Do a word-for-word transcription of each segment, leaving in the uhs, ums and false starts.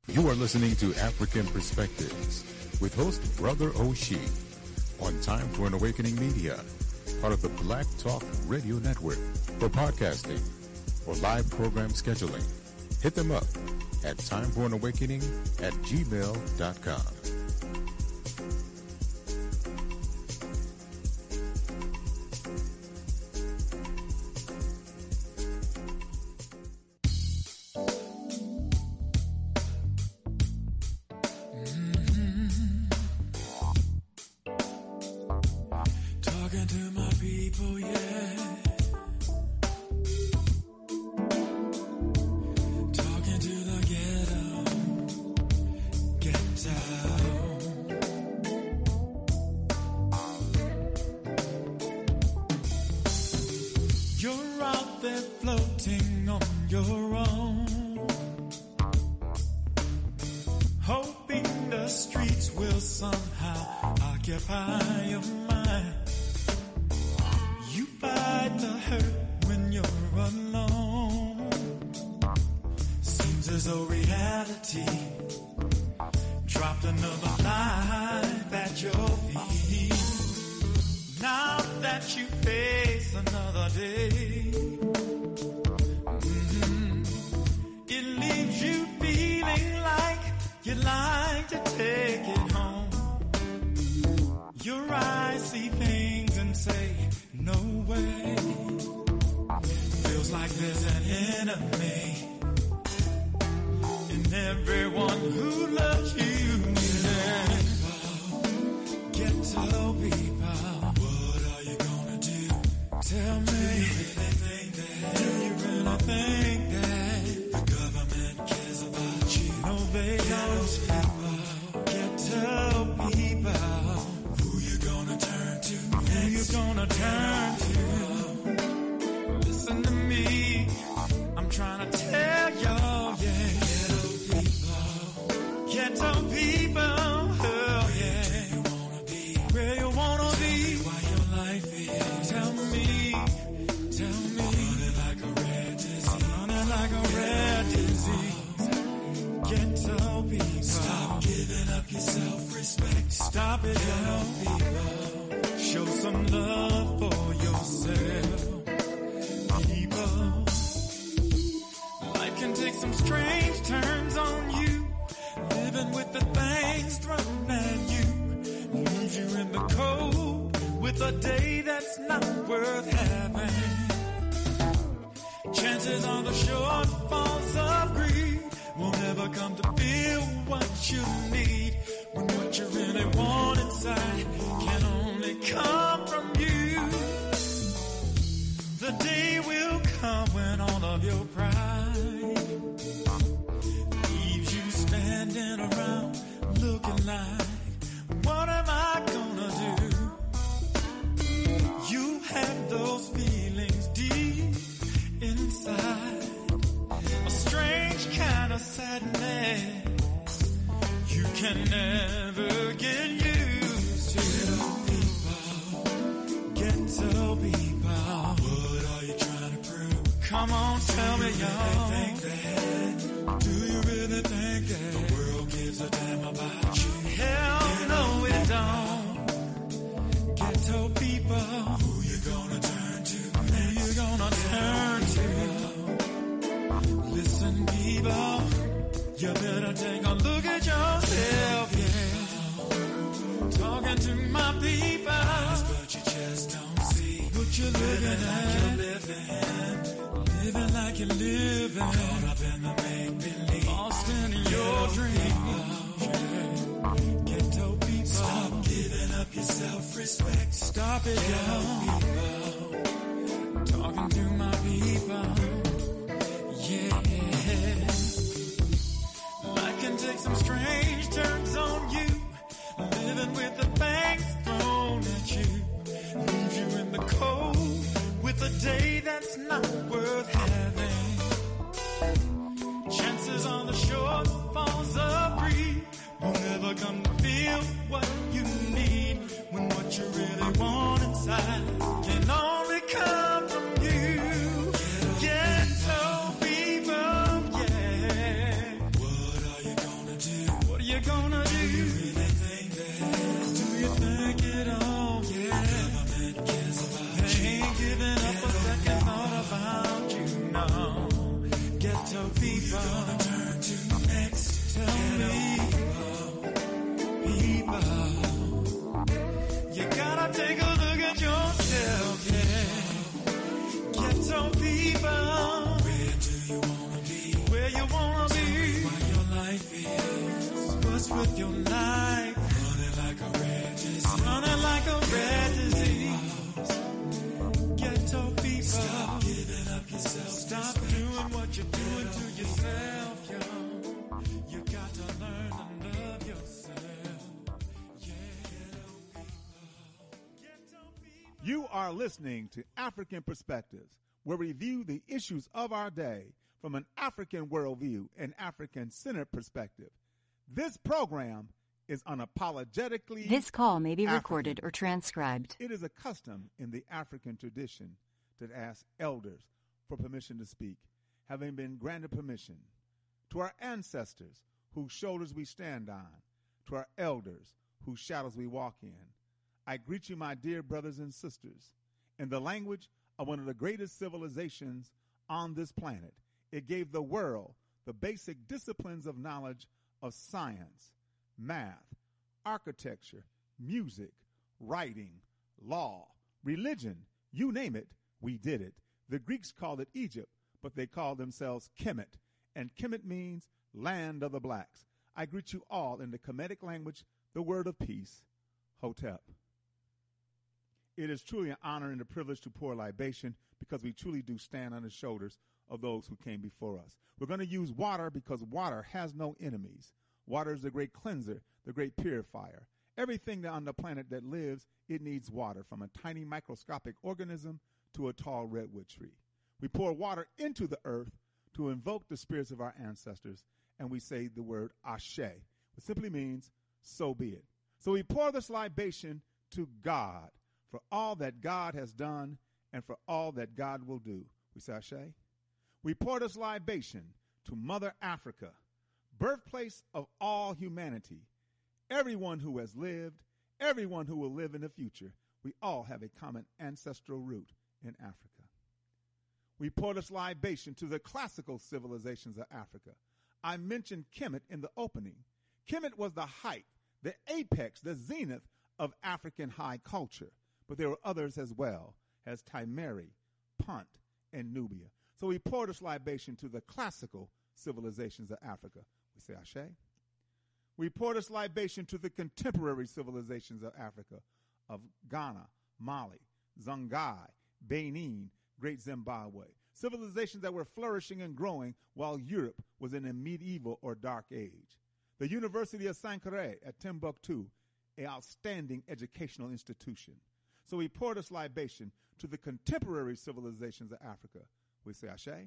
You are listening to African Perspectives with host Brother Oshie on Time for an Awakening Media, part of the Black Talk Radio Network. For podcasting or live program scheduling, hit them up at timeforanawakening at gmail dot com. Come to feel what you need when what you really want inside can only come your life. Running like a red disease. Running like a red disease. Ghetto people. Stop giving up yourself. Stop doing what you're doing to yourself, yo. You got to learn to love yourself. Yeah. Ghetto people. You are listening to African Perspectives, where we view the issues of our day from an African worldview and African-centered perspective. This program is unapologetically This call may be African. recorded or transcribed. It is a custom in the African tradition to ask elders for permission to speak, having been granted permission. To our ancestors, whose shoulders we stand on, to our elders, whose shadows we walk in, I greet you, my dear brothers and sisters, in the language of one of the greatest civilizations on this planet. It gave the world the basic disciplines of knowledge of science, math, architecture, music, writing, law, religion, you name it, we did it. The Greeks called it Egypt, but they called themselves Kemet, and Kemet means land of the blacks. I greet you all in the Kemetic language, the word of peace, Hotep. It is truly an honor and a privilege to pour libation because we truly do stand on the shoulders of those who came before us. We're going to use water because water has no enemies. Water is the great cleanser, the great purifier. Everything that on the planet that lives, it needs water, from a tiny microscopic organism to a tall redwood tree. We pour water into the earth to invoke the spirits of our ancestors, and we say the word Ashe, which simply means, so be it. So we pour this libation to God for all that God has done and for all that God will do. We say Ashe. We pour this libation to Mother Africa, birthplace of all humanity. Everyone who has lived, everyone who will live in the future, we all have a common ancestral root in Africa. We pour this libation to the classical civilizations of Africa. I mentioned Kemet in the opening. Kemet was the height, the apex, the zenith of African high culture. But there were others as well, as Timeri, Punt, and Nubia. So we pour this libation to the classical civilizations of Africa. We say Ashe. We pour this libation to the contemporary civilizations of Africa, of Ghana, Mali, Songhai, Benin, Great Zimbabwe. Civilizations that were flourishing and growing while Europe was in a medieval or dark age. The University of Sankore at Timbuktu, an outstanding educational institution. So we pour this libation to the contemporary civilizations of Africa. We say Ashe.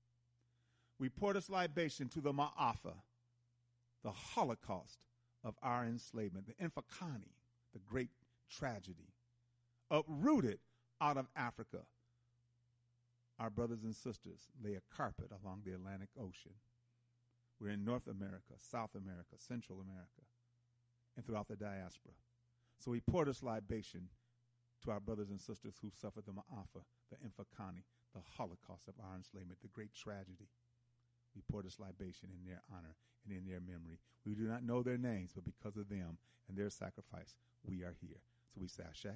We pour this libation to the Ma'afa, the Holocaust of our enslavement, the Infakani, the great tragedy, uprooted out of Africa. Our brothers and sisters lay a carpet along the Atlantic Ocean. We're in North America, South America, Central America, and throughout the diaspora. So we pour this libation to our brothers and sisters who suffered the Ma'afa, the Infakani, the Holocaust of our enslavement, the great tragedy. We pour this libation in their honor and in their memory. We do not know their names, but because of them and their sacrifice, we are here. So we say Ashe.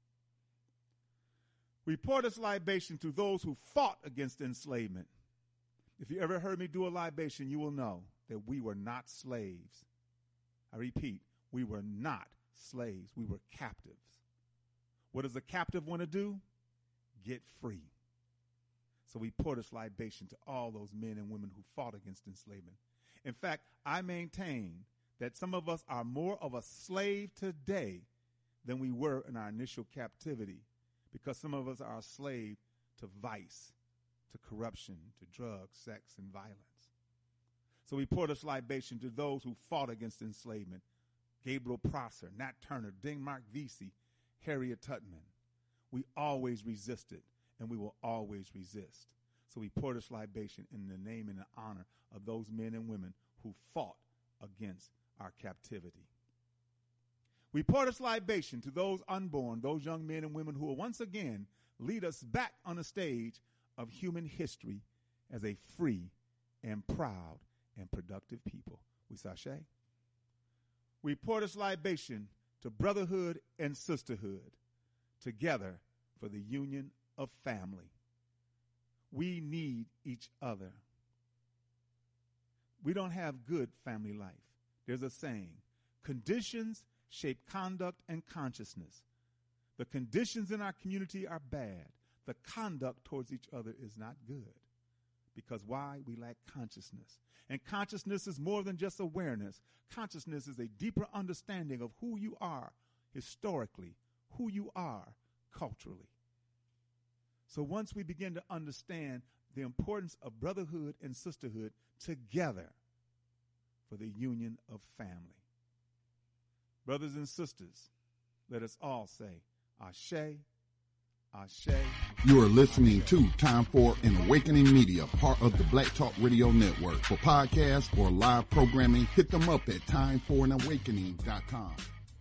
We pour this libation to those who fought against enslavement. If you ever heard me do a libation, you will know that we were not slaves. I repeat, we were not slaves. We were captives. What does a captive want to do? Get free. So we pour this libation to all those men and women who fought against enslavement. In fact, I maintain that some of us are more of a slave today than we were in our initial captivity, because some of us are a slave to vice, to corruption, to drugs, sex, and violence. So we pour this libation to those who fought against enslavement. Gabriel Prosser, Nat Turner, Denmark Vesey, Harriet Tubman. We always resisted, and we will always resist. So we pour this libation in the name and the honor of those men and women who fought against our captivity. We pour this libation to those unborn, those young men and women who will once again lead us back on the stage of human history as a free and proud and productive people. We say Ashe. We pour this libation to brotherhood and sisterhood, together for the union of family. We need each other. We don't have good family life. There's a saying, Conditions shape conduct and consciousness. The conditions in our community are bad. The conduct towards each other is not good. Because why? We lack consciousness. And consciousness is more than just awareness. Consciousness is a deeper understanding of who you are historically, who you are culturally. So once we begin to understand the importance of brotherhood and sisterhood together for the union of family. Brothers and sisters, let us all say, Ashe, Ashe. You are listening to Time for an Awakening Media, part of the Black Talk Radio Network. For podcasts or live programming, hit them up at time for an awakening dot com.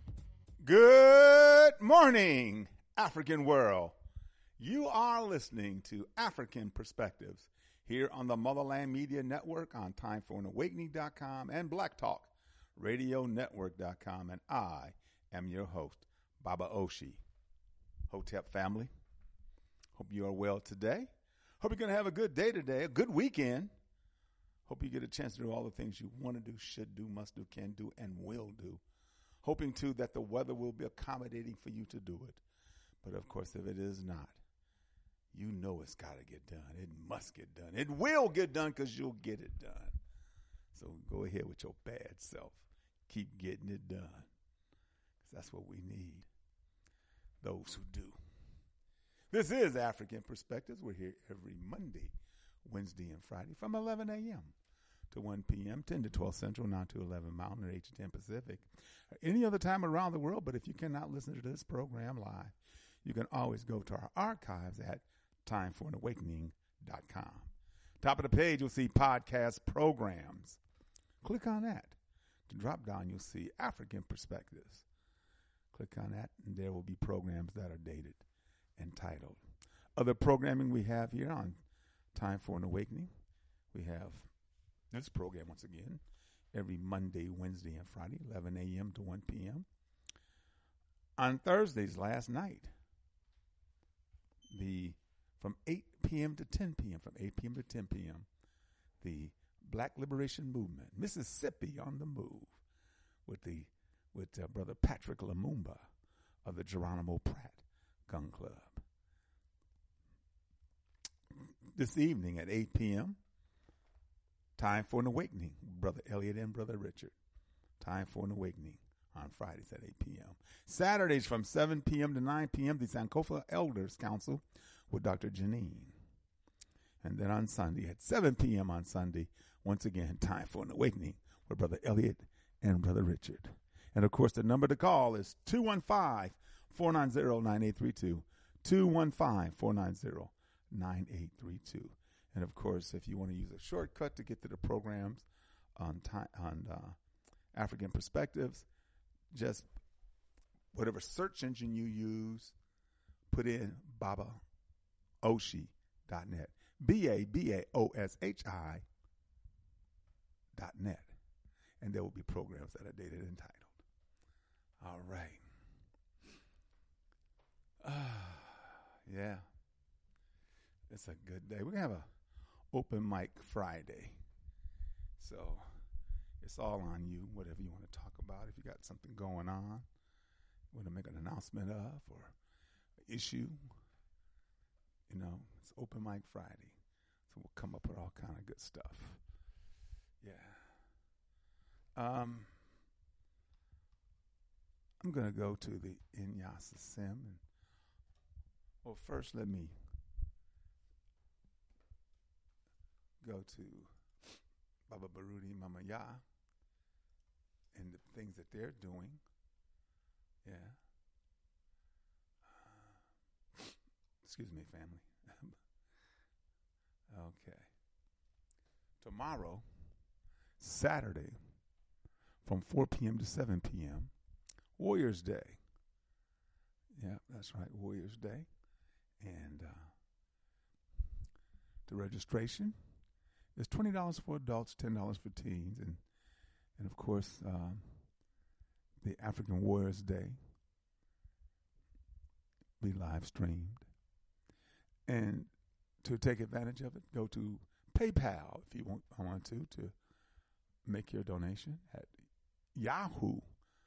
Good morning, African world. You are listening to African Perspectives here on the Motherland Media Network on time for an awakening dot com and Black Talk Radio Network dot com. And I am your host, Baba Oshi. Hotep family, hope you are well today. Hope you're going to have a good day today, a good weekend. Hope you get a chance to do all the things you want to do, should do, must do, can do, and will do. Hoping, too, that the weather will be accommodating for you to do it. But, of course, if it is not, you know it's got to get done. It must get done. It will get done because you'll get it done. So go ahead with your bad self. Keep getting it done because that's what we need. Those who do. This is African Perspectives. We're here every Monday, Wednesday, and Friday from eleven a.m. to one p.m., ten to twelve Central, nine to eleven Mountain, or eight to ten Pacific, or any other time around the world. But if you cannot listen to this program live, you can always go to our archives at time for an awakening dot com. Top of the page, you'll see podcast programs. Click on that. To drop down, you'll see African Perspectives. Click on that, and there will be programs that are dated and titled. Other programming we have here on Time for an Awakening, we have this program once again every Monday, Wednesday, and Friday, eleven a.m. to one p.m. On Thursdays, last night, the from eight p.m. to ten p.m., from eight p.m. to ten p.m., the Black Liberation Movement, Mississippi on the Move, with the with uh, Brother Patrick Lumumba of the Geronimo Pratt Gun Club. This evening at eight p.m., Time for an Awakening, Brother Elliot and Brother Richard. Time for an Awakening on Fridays at eight p.m. Saturdays from seven p.m. to nine p.m., the Sankofa Elders Council with Doctor Janine. And then on Sunday at seven p.m. on Sunday, once again, Time for an Awakening with Brother Elliot and Brother Richard. And, of course, the number to call is two one five, four nine zero, nine eight three two, two one five, four nine zero, nine eight three two. And, of course, if you want to use a shortcut to get to the programs on time, on uh, African Perspectives, just whatever search engine you use, put in baba oshi dot net, B A B A O S H I dot net. And there will be programs that are dated and titled. All right. Uh, yeah. It's a good day. We're going to have a open mic Friday. So it's all on you, whatever you want to talk about. If you got something going on, you want to make an announcement of or an issue, you know, it's open mic Friday. So we'll come up with all kind of good stuff. Yeah. Um, I'm going to go to the Inyasa Sim. And, well, first let me go to Baba Barudi Mama Ya and the things that they're doing. Yeah. Uh, excuse me, family. Okay. Tomorrow, Saturday, from four p.m. to seven p.m., Warriors Day. Yeah, that's right, Warriors Day. And uh, the registration is twenty dollars for adults, ten dollars for teens. And, and of course, um, the African Warriors Day be live streamed. And to take advantage of it, go to PayPal if you want, I want to, to make your donation at yahoo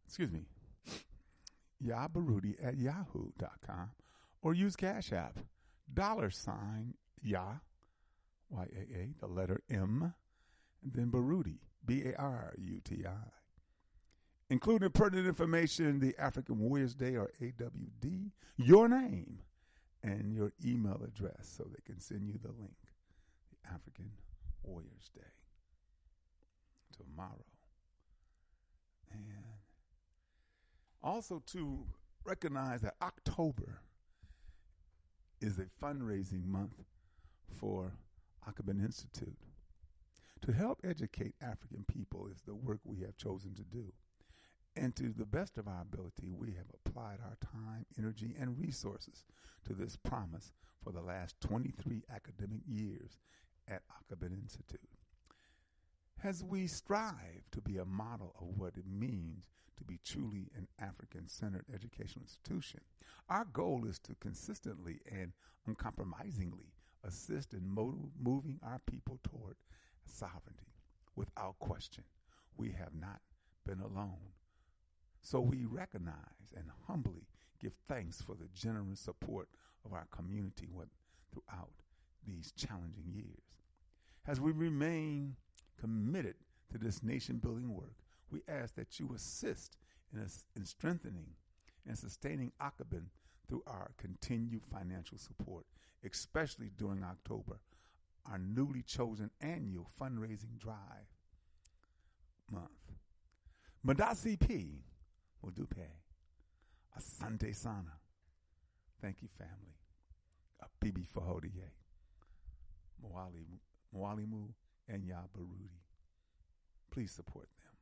excuse me, yabaruti at yahoo dot com, or use Cash App, dollar sign Ya, Y A A, the letter M, and then Baruti, B A R U T I. Including pertinent information, the African Warriors Day, or A W D, your name, and your email address so they can send you the link. The African Warriors Day. Tomorrow. And also to recognize that October is a fundraising month for Akhaben Institute. To help educate African people is the work we have chosen to do. And to the best of our ability, we have applied our time, energy, and resources to this promise for the last twenty-three academic years at Akhaben Institute. As we strive to be a model of what it means to be truly an African-centered educational institution, our goal is to consistently and uncompromisingly assist in mo- moving our people toward sovereignty. Without question, we have not been alone. So we recognize and humbly give thanks for the generous support of our community with, throughout these challenging years. As we remain committed to this nation-building work, we ask that you assist in, us, in strengthening and sustaining Akhaben through our continued financial support, especially during October, our newly chosen annual fundraising drive month. Madasi P. Modupe, Asante Sana. Thank you, family. Abibi Fahodie, Mwalimu, Mwalimu, and Yabaruti. Please support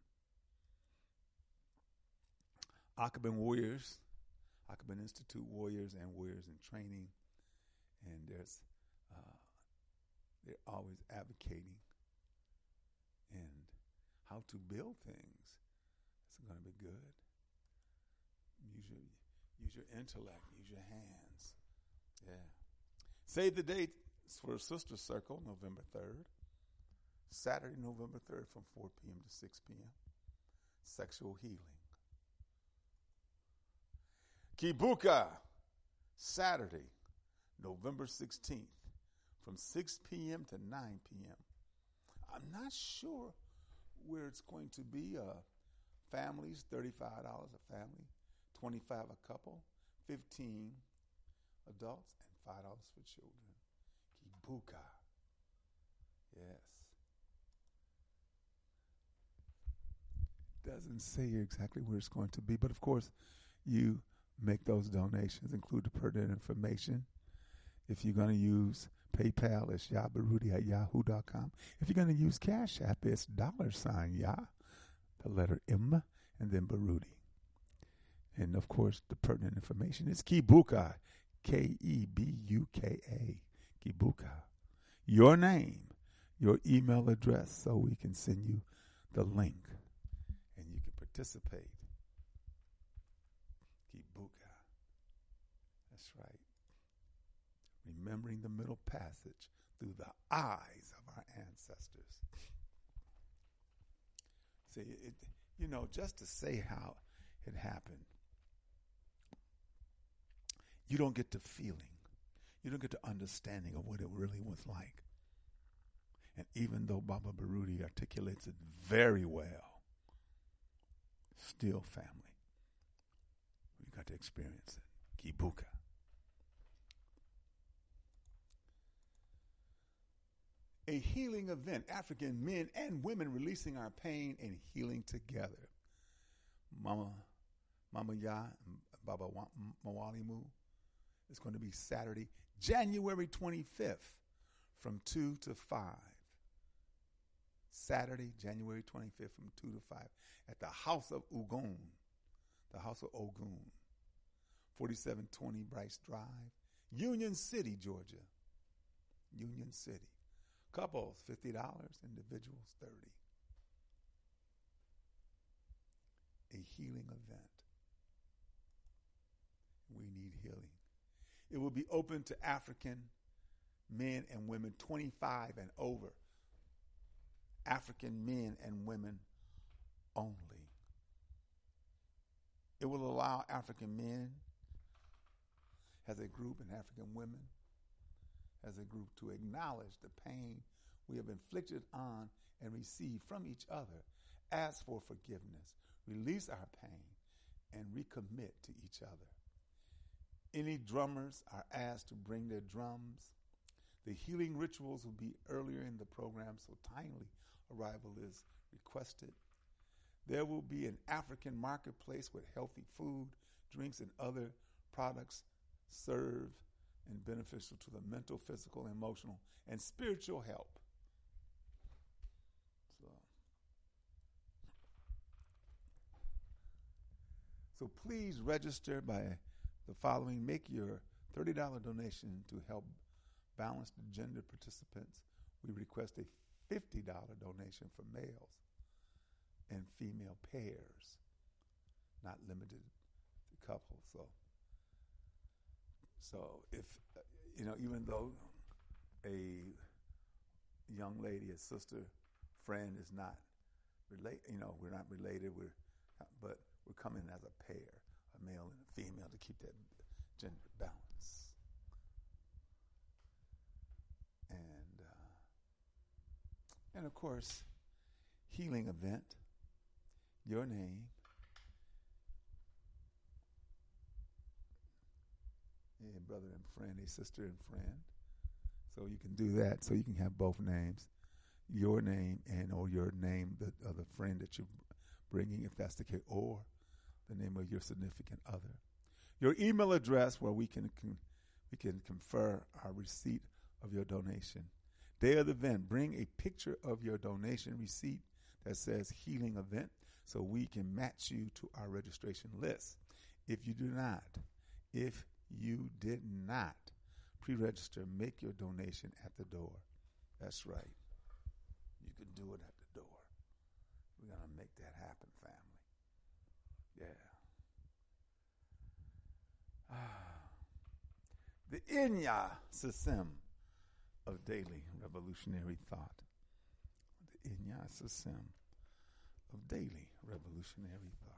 them. Akhaben Warriors, Akhaben Institute Warriors and Warriors in Training, and there's uh, they're always advocating and how to build things. It's going to be good. Use your, use your intellect. Use your hands. Yeah. Save the date for Sister Circle, November third. Saturday, November third from four p.m. to six p.m. Sexual healing. Kibuka, Saturday, November sixteenth from six p.m. to nine p.m. I'm not sure where it's going to be. Uh, families, thirty-five dollars a family. twenty-five dollars a couple, fifteen adults, and five dollars for children. Kibuka. Yes. Doesn't say exactly where it's going to be, but of course, you make those donations, include the pertinent information. If you're going to use PayPal, it's yabaruti at yahoo dot com. If you're going to use Cash App, it's dollar sign Ya, the letter M, and then Baruti. And, of course, the pertinent information is Kibuka, K E B U K A, Kibuka. Your name, your email address, so we can send you the link and you can participate. Kibuka. That's right. Remembering the middle passage through the eyes of our ancestors. See, it, you know, just to say how it happened, you don't get the feeling. You don't get the understanding of what it really was like. And even though Baba Baruti articulates it very well, still family. You got to experience it. Kibuka. A healing event, African men and women releasing our pain and healing together. Mama, Mama Ya and Baba Mwalimu. It's going to be Saturday, January twenty-fifth from two to five. Saturday, January twenty-fifth from two to five at the House of Ogun. The House of Ogun. forty-seven twenty Bryce Drive, Union City, Georgia. Union City. Couples, fifty dollars. Individuals, thirty dollars. A healing event. We need healing. It will be open to African men and women twenty-five and over. African men and women only. It will allow African men as a group and African women as a group to acknowledge the pain we have inflicted on and received from each other, ask for forgiveness, release our pain, and recommit to each other. Any drummers are asked to bring their drums. The healing rituals will be earlier in the program, so timely arrival is requested. There will be an African marketplace with healthy food, drinks, and other products served and beneficial to the mental, physical, emotional, and spiritual help. So, so please register by the following. Make your thirty dollars donation to help balance the gender participants. We request a fifty dollars donation for males and female pairs, not limited to couples. So, so if, uh, you know, even though a young lady, a sister, friend is not relate, you know, we're not related, we're, but we're coming as a pair, a male and a female, to keep that gender balance. And, uh, and of course, healing event, your name, a brother and friend, a sister and friend. So you can do that. So you can have both names, your name and or your name the, of the friend that you're bringing, if that's the case, or the name of your significant other. Your email address where we can, can we can confer our receipt of your donation. Day of the event, bring a picture of your donation receipt that says healing event so we can match you to our registration list. If you do not, if you did not pre-register, make your donation at the door. That's right. You can do it at the door. We're going to make that happen, family. Yeah. Ah. The Inya System of Daily Revolutionary Thought. The Inya System of Daily Revolutionary Thought.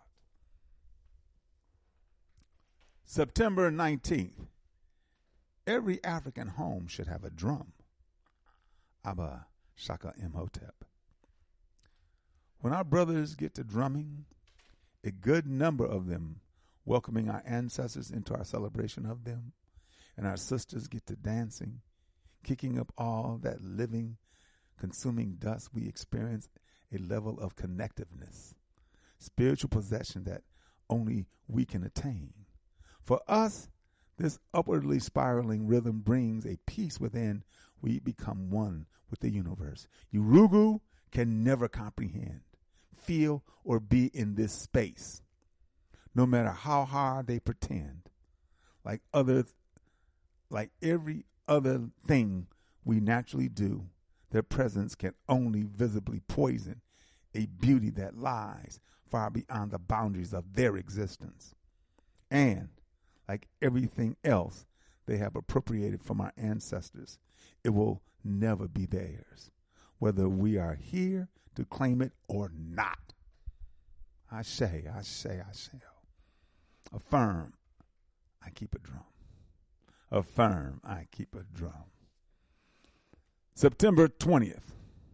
September nineteenth. Every African home should have a drum. Abba Shaka Imhotep. When our brothers get to drumming, a good number of them welcoming our ancestors into our celebration of them, and our sisters get to dancing, kicking up all that living, consuming dust, we experience a level of connectiveness, spiritual possession that only we can attain. For us, this upwardly spiraling rhythm brings a peace within. We become one with the universe. Urugu can never comprehend, feel, or be in this space, no matter how hard they pretend. Like other, like every other thing we naturally do, their presence can only visibly poison a beauty that lies far beyond the boundaries of their existence. And like everything else they have appropriated from our ancestors, it will never be theirs, whether we are here to claim it or not. I say, I say, I say. Affirm, I keep a drum. Affirm, I keep a drum. September twentieth.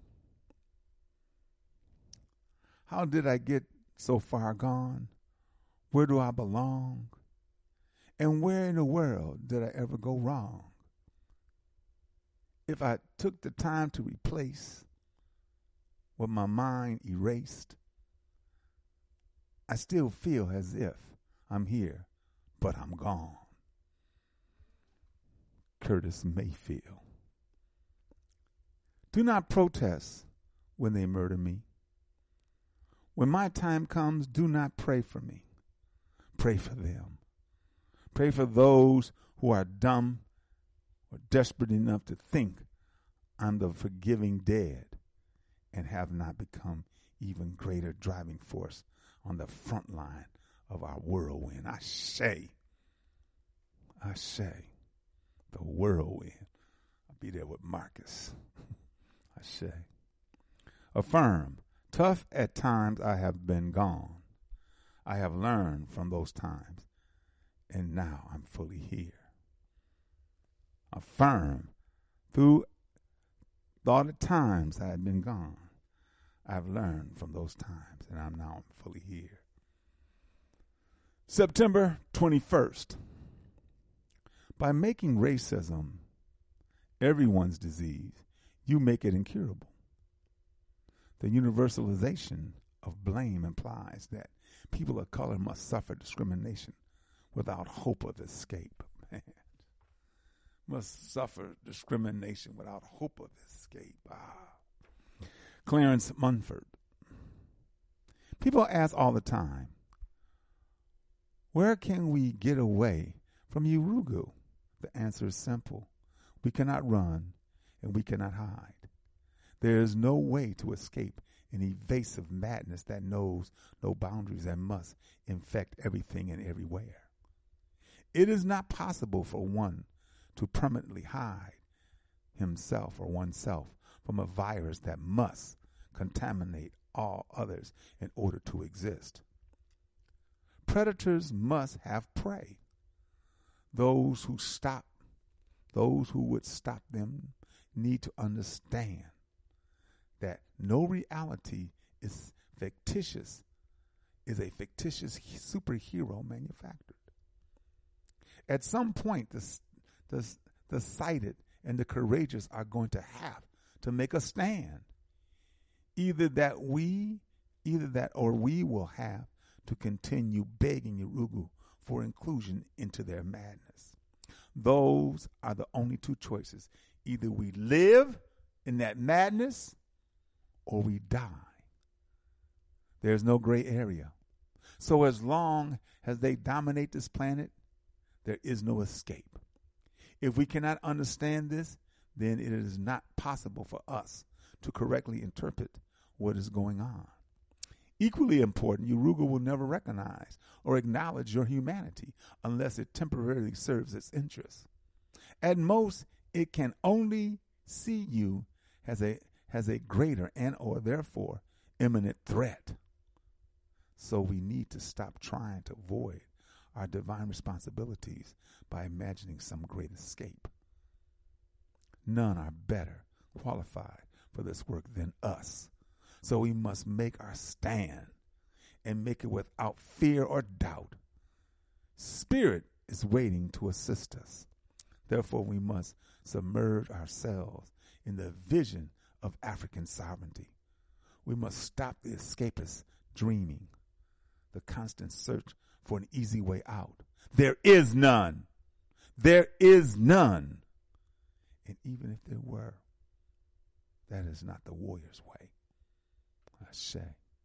How did I get so far gone? Where do I belong? And where in the world did I ever go wrong? If I took the time to replace what my mind erased, I still feel as if I'm here, but I'm gone. Curtis Mayfield. Do not protest when they murder me. When my time comes, do not pray for me. Pray for them. Pray for those who are dumb or desperate enough to think I'm the forgiving dead and have not become even greater driving force on the front line of our whirlwind. I say, I say, the whirlwind. I'll be there with Marcus. I say. Affirm, tough at times I have been gone. I have learned from those times, and now I'm fully here. Affirm through all the times I have been gone, I've learned from those times, and I'm now fully here. September twenty-first. By making racism everyone's disease, you make it incurable. The universalization of blame implies that people of color must suffer discrimination without hope of escape. Man. Must suffer discrimination without hope of escape. Ah. Clarence Munford. People ask all the time, where can we get away from Urugu? The answer is simple. We cannot run and we cannot hide. There is no way to escape an evasive madness that knows no boundaries and must infect everything and everywhere. It is not possible for one to permanently hide himself or oneself from a virus that must contaminate all others in order to exist. Predators must have prey. Those who stop, those who would stop them need to understand that no reality is fictitious, is a fictitious superhero manufactured. At some point, the, the, the sighted and the courageous are going to have to make a stand. Either that we, either that or we will have to continue begging Urugu for inclusion into their madness. Those are the only two choices. Either we live in that madness or we die. There's no gray area. So as long as they dominate this planet, there is no escape. If we cannot understand this, then it is not possible for us to correctly interpret what is going on. Equally important, Urugu will never recognize or acknowledge your humanity unless it temporarily serves its interests. At most, it can only see you as a has a greater and or therefore imminent threat. So we need to stop trying to avoid our divine responsibilities by imagining some great escape. None are better qualified for this work than us. So we must make our stand and make it without fear or doubt. Spirit is waiting to assist us. Therefore, we must submerge ourselves in the vision of African sovereignty. We must stop the escapist dreaming, the constant search for an easy way out. There is none. There is none. And even if there were, that is not the warrior's way. Ashe.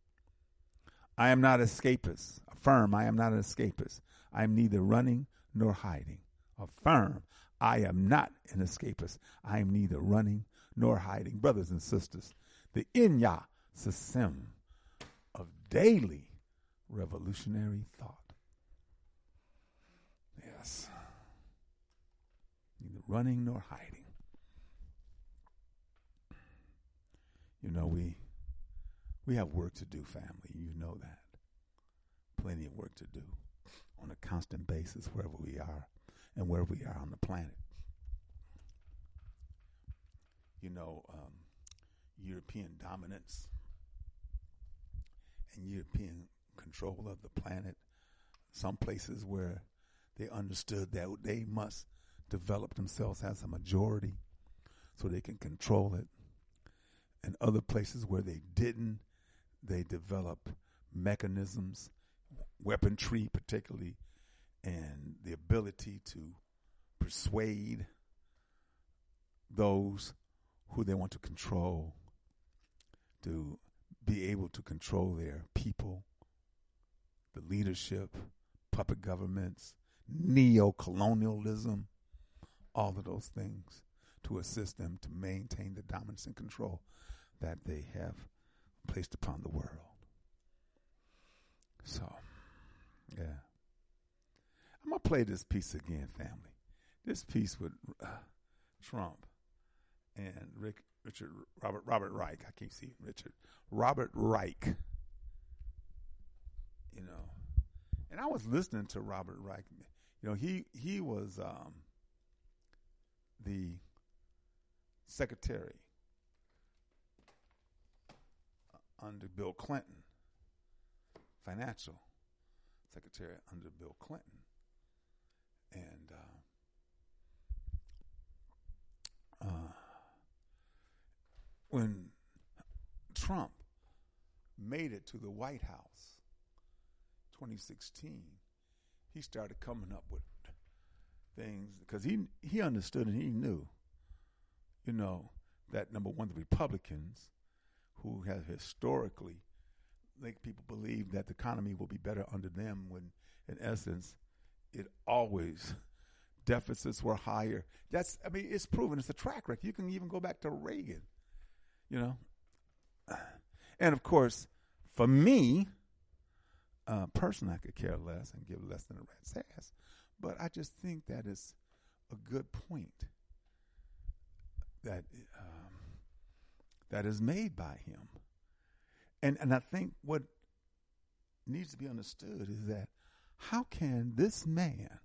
I am not escapist. Affirm, I am not an escapist. I am neither running nor hiding. Affirm, I am not an escapist. I am neither running nor hiding. Brothers and sisters, the Inya System of daily revolutionary thought. Yes. Neither running nor hiding. You know, we we have work to do, family. You know that. Plenty of work to do on a constant basis wherever we are and wherever we are on the planet. You know, um, European dominance and European control of the planet, some places where they understood that they must develop themselves as a majority so they can control it. And other places where they didn't, they developed mechanisms, weaponry particularly, and the ability to persuade those who they want to control to be able to control their people, the leadership, puppet governments, neo-colonialism, all of those things to assist them to maintain the dominance and control that they have placed upon the world. So, yeah. I'm going to play this piece again, family. This piece with uh, Trump and Rick, Richard, Robert, Robert Reich. I can't see Richard. Robert Reich. You know, And I was listening to Robert Reich. You know, he he was um, the secretary under Bill Clinton, financial secretary under Bill Clinton. And uh, uh, when Trump made it to the White House, twenty sixteen, he started coming up with things because he he understood and he knew, you know, that number one, the Republicans, who have historically make people believe that the economy will be better under them, when in essence it always deficits were higher. That's I mean it's proven. It's a track record. You can even go back to Reagan, you know. And of course, for me, uh, personally, I could care less and give less than a rat's ass. But I just think that is a good point that um, that is made by him. And and I think what needs to be understood is that how can this man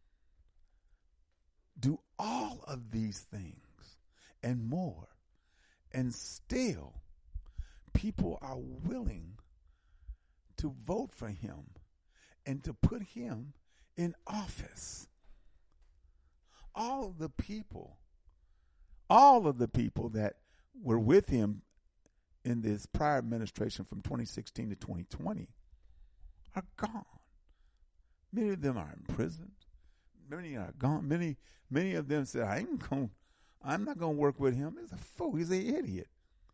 do all of these things and more, and still people are willing to vote for him and to put him in office? All of the people, all of the people that were with him in this prior administration from twenty sixteen to twenty twenty are gone. Many of them are in prison. Many are gone. Many, many of them said, I ain't going, I'm not going to work with him. He's a fool. He's an idiot.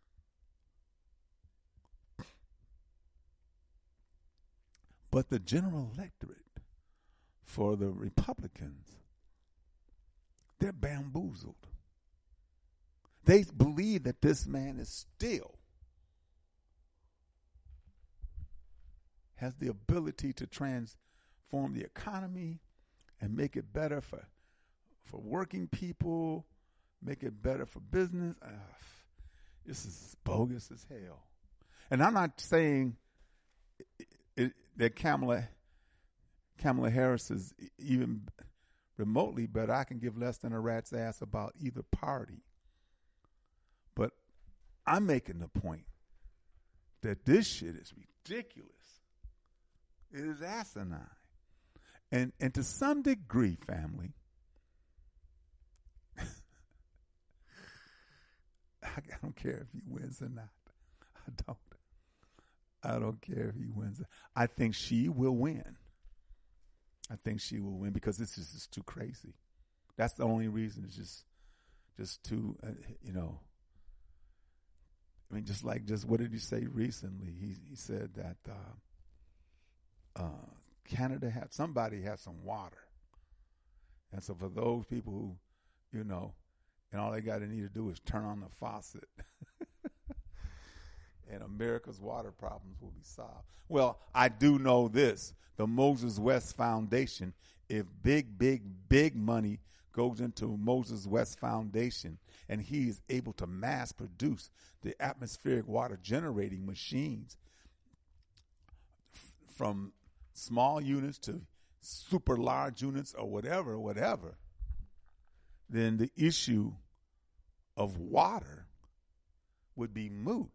But the general electorate for the Republicans, they're bamboozled. They believe that this man is still has the ability to transform the economy and make it better for for working people, make it better for business. Uh, this is bogus as hell. And I'm not saying it, it, that Kamala Kamala Harris is even remotely better. I can give less than a rat's ass about either party. But I'm making the point that this shit is ridiculous. It is asinine. And and to some degree, family, I don't care if he wins or not. I don't. I don't care if he wins. I think she will win. I think she will win because this is just too crazy. That's the only reason. It's just, just too, uh, you know. I mean, just like, just what did he say recently? He he said that uh, uh, Canada had, somebody had some water. And so for those people who, you know, and all they got to need to do is turn on the faucet. And America's water problems will be solved. Well, I do know this. The Moses West Foundation, if big, big, big money goes into Moses West Foundation and he is able to mass produce the atmospheric water generating machines f- from small units to super large units or whatever, whatever, then the issue of water would be moot.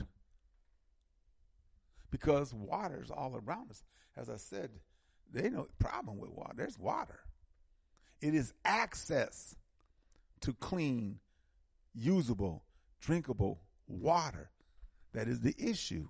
Because water is all around us. As I said, there ain't no problem with water. There's water. It is access to clean, usable, drinkable water that is the issue.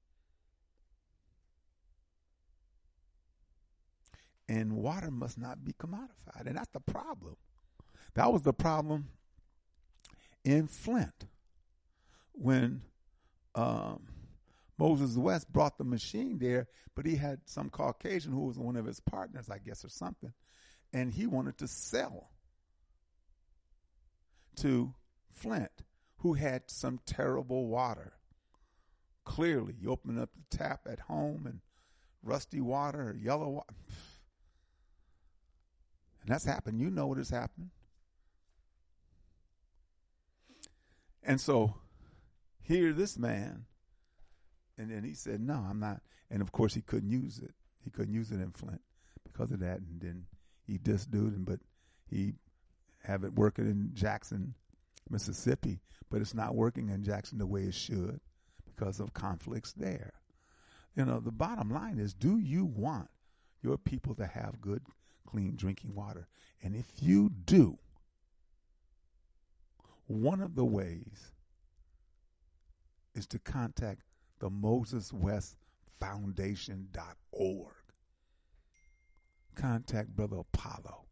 And water must not be commodified. And that's the problem. That was the problem in Flint when um, Moses West brought the machine there, but he had some Caucasian who was one of his partners, I guess, or something, and he wanted to sell to Flint, who had some terrible water. Clearly, you open up the tap at home and rusty water or yellow water. And that's happened. You know what has happened. And so here this man, and then he said, no, I'm not. And of course he couldn't use it. He couldn't use it in Flint. because of that. And then he dissed dude, but he have it working in Jackson, Mississippi, but it's not working in Jackson the way it should because of conflicts there. You know, the bottom line is, do you want your people to have good, clean drinking water? And if you do, one of the ways is to contact the Moses West Foundation dot org. Contact Brother Apollo.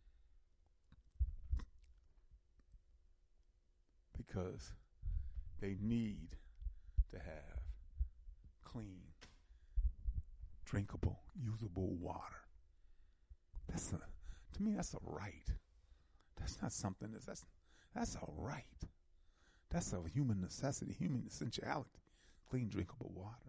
Because they need to have clean, drinkable, usable water. That's a, to me, that's a right. That's not something that's, that's, that's a right. That's a human necessity, human essentiality, clean, drinkable water.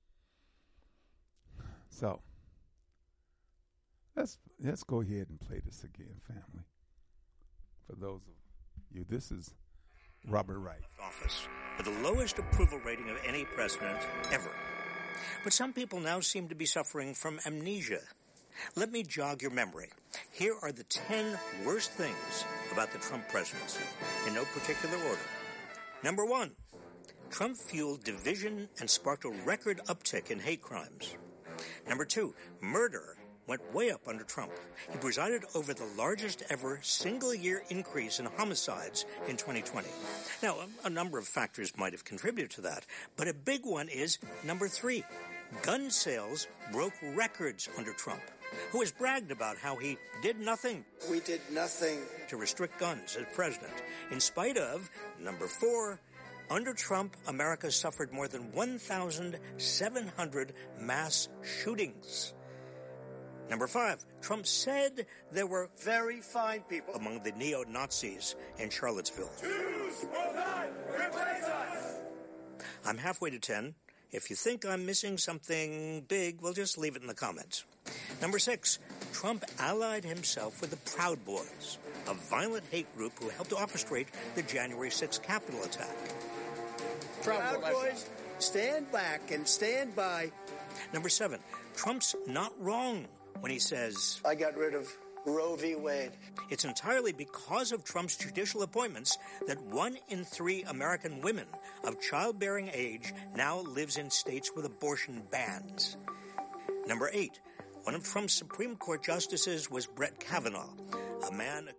So, let's, let's go ahead and play this again, family. For those of you, this is Robert Wright. Office with the lowest approval rating of any president ever. But some people now seem to be suffering from amnesia. Let me jog your memory. Here are the ten worst things about the Trump presidency, in no particular order. Number one, Trump fueled division and sparked a record uptick in hate crimes. Number two, murder went way up under Trump. He presided over the largest ever single-year increase in homicides in twenty twenty. Now, a, a number of factors might have contributed to that, but a big one is number three. Gun sales broke records under Trump, who has bragged about how he did nothing. We did nothing to restrict guns as president, in spite of, number four, under Trump, America suffered more than one thousand seven hundred mass shootings. Number five, Trump said there were very fine people among the neo-Nazis in Charlottesville. Jews will not replace us. I'm halfway to ten. If you think I'm missing something big, well, just leave it in the comments. Number six, Trump allied himself with the Proud Boys, a violent hate group who helped orchestrate the January sixth Capitol attack. Proud Boys, stand back and stand by. Number seven, Trump's not wrong when he says, I got rid of Roe v. Wade. It's entirely because of Trump's judicial appointments that one in three American women of childbearing age now lives in states with abortion bans. Number eight, one of Trump's Supreme Court justices was Brett Kavanaugh, a man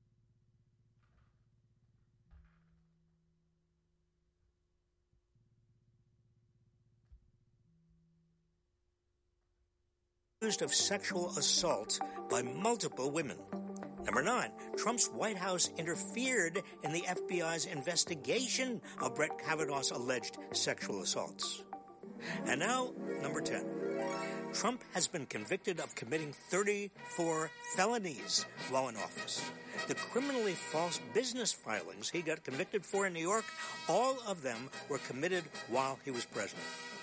accused of sexual assault by multiple women. Number nine, Trump's White House interfered in the F B I's investigation of Brett Kavanaugh's alleged sexual assaults. And now, number ten, Trump has been convicted of committing thirty-four felonies while in office. The criminally false business filings he got convicted for in New York, all of them were committed while he was president.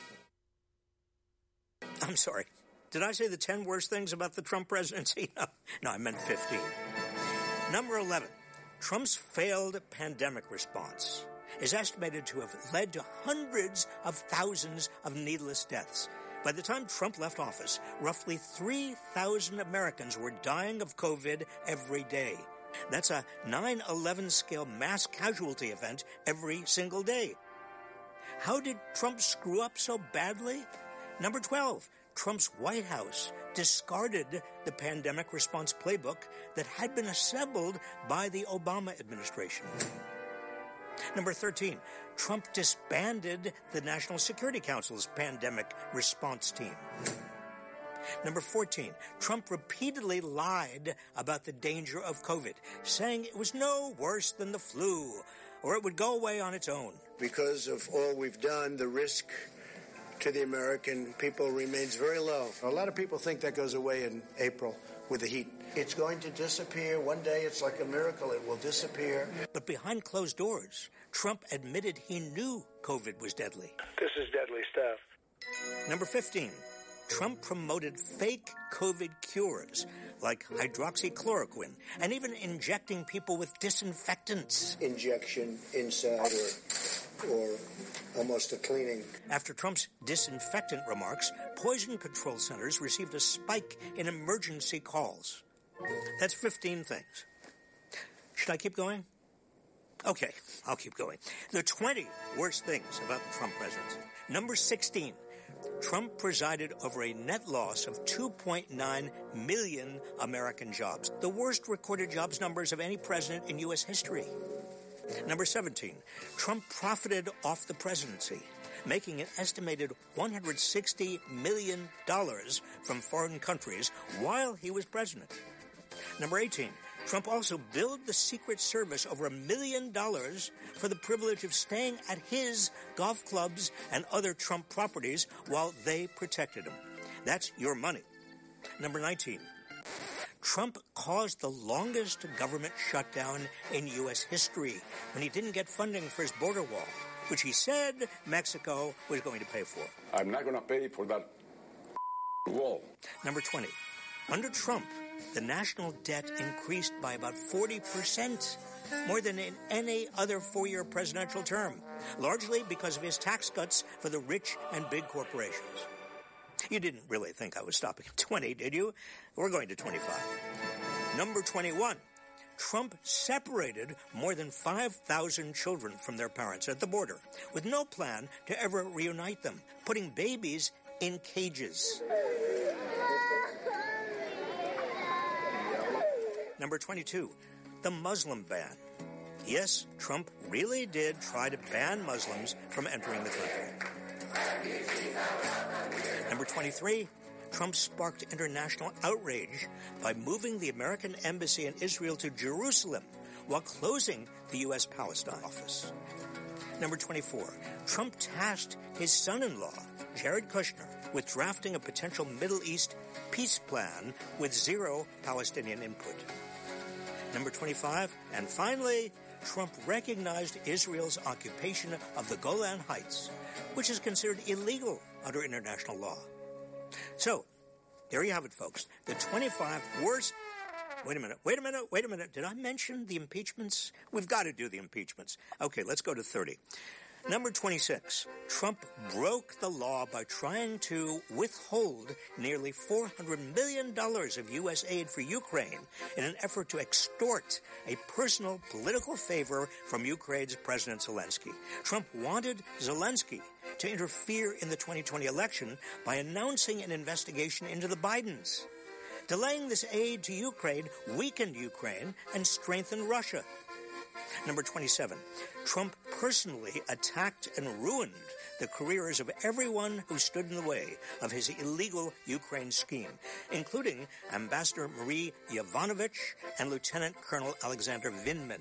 I'm sorry. Did I say the ten worst things about the Trump presidency? No, no, I meant fifteen. Number eleven, Trump's failed pandemic response is estimated to have led to hundreds of thousands of needless deaths. By the time Trump left office, roughly three thousand Americans were dying of COVID every day. That's a nine eleven scale mass casualty event every single day. How did Trump screw up so badly? Number twelve, Trump's White House discarded the pandemic response playbook that had been assembled by the Obama administration. Number thirteen, Trump disbanded the National Security Council's pandemic response team. Number fourteen, Trump repeatedly lied about the danger of COVID, saying it was no worse than the flu, or it would go away on its own. Because of all we've done, the risk to the American people remains very low. A lot of people think that goes away in April with the heat. It's going to disappear. One day it's like a miracle. It will disappear. But behind closed doors, Trump admitted he knew COVID was deadly. This is deadly stuff. Number fifteen, Trump promoted fake COVID cures like hydroxychloroquine and even injecting people with disinfectants. Injection inside or or almost a cleaning. After Trump's disinfectant remarks, poison control centers received a spike in emergency calls. That's fifteen things. Should I keep going? Okay, I'll keep going. The twenty worst things about the Trump presidency. Number sixteen. Trump presided over a net loss of two point nine million American jobs, the worst recorded jobs numbers of any president in U S history. Number seventeen, Trump profited off the presidency, making an estimated one hundred sixty million dollars from foreign countries while he was president. Number eighteen, Trump also billed the Secret Service over a million dollars for the privilege of staying at his golf clubs and other Trump properties while they protected him. That's your money. Number nineteen, Trump caused the longest government shutdown in U S history when he didn't get funding for his border wall, which he said Mexico was going to pay for. I'm not going to pay for that wall. Number twenty, under Trump, the national debt increased by about forty percent, more than in any other four-year presidential term, largely because of his tax cuts for the rich and big corporations. You didn't really think I was stopping at twenty, did you? We're going to twenty-five. Number twenty-one, Trump separated more than five thousand children from their parents at the border, with no plan to ever reunite them, putting babies in cages. Number twenty-two, the Muslim ban. Yes, Trump really did try to ban Muslims from entering the country. Number twenty-three, Trump sparked international outrage by moving the American embassy in Israel to Jerusalem while closing the U S Palestine office. Number twenty-four, Trump tasked his son-in-law, Jared Kushner, with drafting a potential Middle East peace plan with zero Palestinian input. Number twenty-five, and finally, Trump recognized Israel's occupation of the Golan Heights, which is considered illegal under international law. So, there you have it, folks. The twenty-five worst... Wait a minute, wait a minute, wait a minute. Did I mention the impeachments? We've got to do the impeachments. Okay, let's go to thirty. Number twenty-six, Trump broke the law by trying to withhold nearly four hundred million dollars of U S aid for Ukraine in an effort to extort a personal political favor from Ukraine's President Zelensky. Trump wanted Zelensky to interfere in the twenty twenty election by announcing an investigation into the Bidens. Delaying this aid to Ukraine weakened Ukraine and strengthened Russia. Number twenty-seven, Trump personally attacked and ruined the careers of everyone who stood in the way of his illegal Ukraine scheme, including Ambassador Marie Yovanovitch and Lieutenant Colonel Alexander Vindman.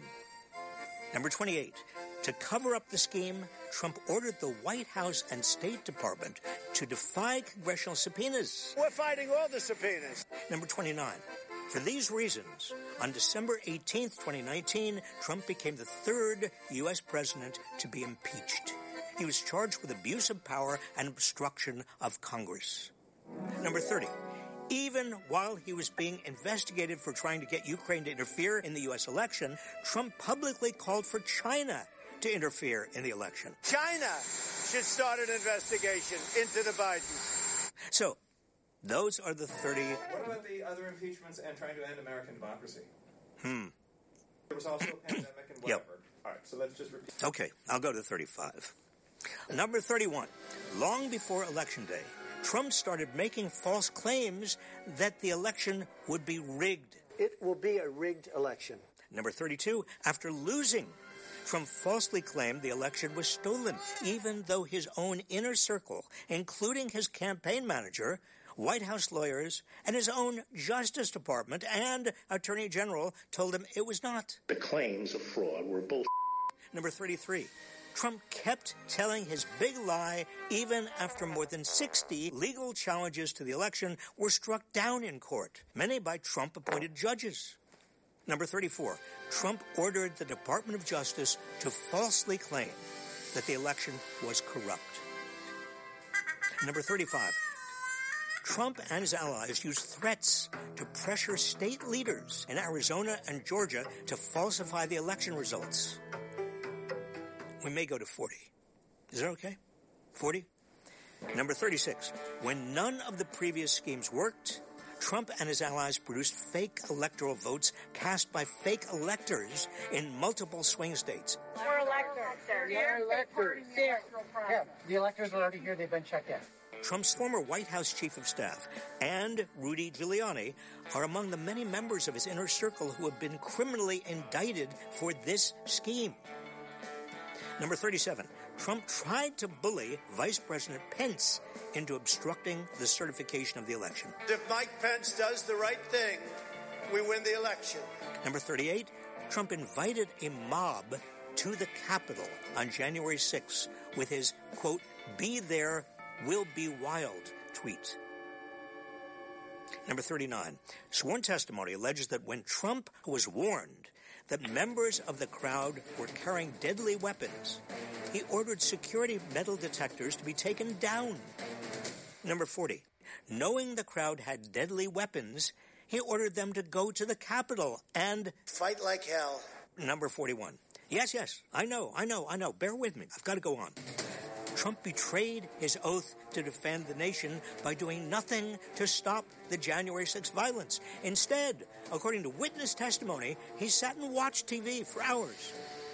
Number twenty-eight, to cover up the scheme, Trump ordered the White House and State Department to defy congressional subpoenas. We're fighting all the subpoenas. Number twenty-nine, for these reasons, on December eighteenth, twenty nineteen, Trump became the third U S president to be impeached. He was charged with abuse of power and obstruction of Congress. Number thirty, even while he was being investigated for trying to get Ukraine to interfere in the U S election, Trump publicly called for China to interfere in the election. China should start an investigation into the Bidens. So, those are the thirty... What about the other impeachments and trying to end American democracy? Hmm. There was also a pandemic and whatever. Yep. All right, so let's just repeat. Okay, I'll go to thirty-five. Number thirty-one. Long before Election Day, Trump started making false claims that the election would be rigged. It will be a rigged election. Number thirty-two. After losing, Trump falsely claimed the election was stolen, even though his own inner circle, including his campaign manager, White House lawyers, and his own Justice Department and Attorney General told him it was not. The claims of fraud were bullshit. Number thirty-three. Trump kept telling his big lie even after more than sixty legal challenges to the election were struck down in court, many by Trump-appointed judges. Number thirty-four. Trump ordered the Department of Justice to falsely claim that the election was corrupt. Number thirty-five. Trump and his allies used threats to pressure state leaders in Arizona and Georgia to falsify the election results. We may go to forty. Is that okay? forty? Number thirty-six. When none of the previous schemes worked, Trump and his allies produced fake electoral votes cast by fake electors in multiple swing states. We're electors, sir. We're electors. Here. Here. The electors are already here. They've been checked in. Trump's former White House chief of staff and Rudy Giuliani are among the many members of his inner circle who have been criminally indicted for this scheme. Number thirty-seven. Trump tried to bully Vice President Pence into obstructing the certification of the election. If Mike Pence does the right thing, we win the election. Number thirty-eight. Trump invited a mob to the Capitol on January sixth with his, quote, "Be there, will be wild" tweet. Number thirty-nine. Sworn testimony alleges that when Trump was warned that members of the crowd were carrying deadly weapons, he ordered security metal detectors to be taken down. Number forty. Knowing the crowd had deadly weapons, he ordered them to go to the Capitol and fight like hell. Number forty-one. Yes, yes, I know, I know, I know. Bear with me. I've got to go on. Trump betrayed his oath to defend the nation by doing nothing to stop the January sixth violence. Instead, according to witness testimony, he sat and watched T V for hours.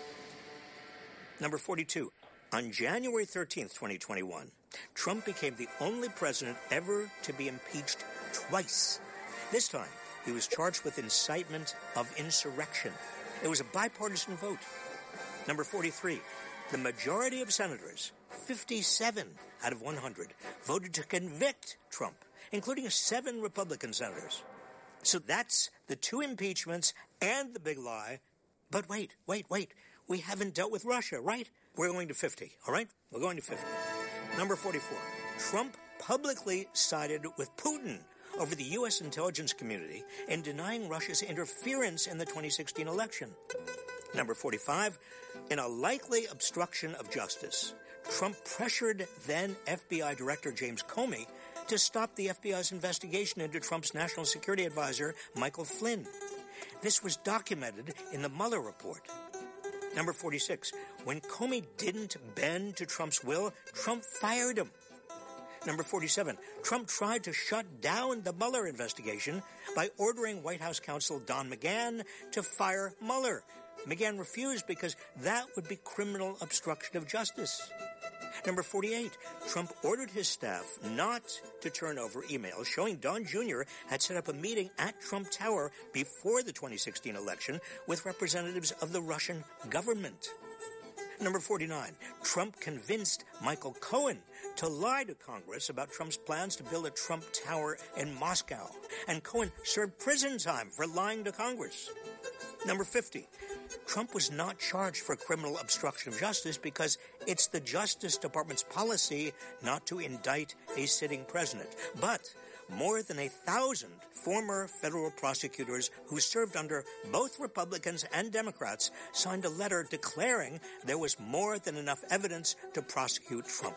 Number forty-two. On January thirteenth, twenty twenty-one, Trump became the only president ever to be impeached twice. This time, he was charged with incitement of insurrection. It was a bipartisan vote. Number forty-three. The majority of senators, fifty-seven out of one hundred, voted to convict Trump, including seven Republican senators. So that's the two impeachments and the big lie. But wait, wait, wait. We haven't dealt with Russia, right? We're going to fifty, all right? We're going to fifty. Number forty-four. Trump publicly sided with Putin over the U S intelligence community in denying Russia's interference in the twenty sixteen election. Number forty-five. In a likely obstruction of justice, Trump pressured then F B I Director James Comey to stop the F B I's investigation into Trump's national security advisor, Michael Flynn. This was documented in the Mueller report. Number forty-six. When Comey didn't bend to Trump's will, Trump fired him. Number forty-seven. Trump tried to shut down the Mueller investigation by ordering White House counsel Don McGahn to fire Mueller. McGahn refused because that would be criminal obstruction of justice. Number forty-eight. Trump ordered his staff not to turn over emails showing Don Junior had set up a meeting at Trump Tower before the twenty sixteen election with representatives of the Russian government. Number forty-nine. Trump convinced Michael Cohen to lie to Congress about Trump's plans to build a Trump Tower in Moscow. And Cohen served prison time for lying to Congress. Number fifty. Trump was not charged for criminal obstruction of justice because it's the Justice Department's policy not to indict a sitting president. But more than a thousand former federal prosecutors who served under both Republicans and Democrats signed a letter declaring there was more than enough evidence to prosecute Trump.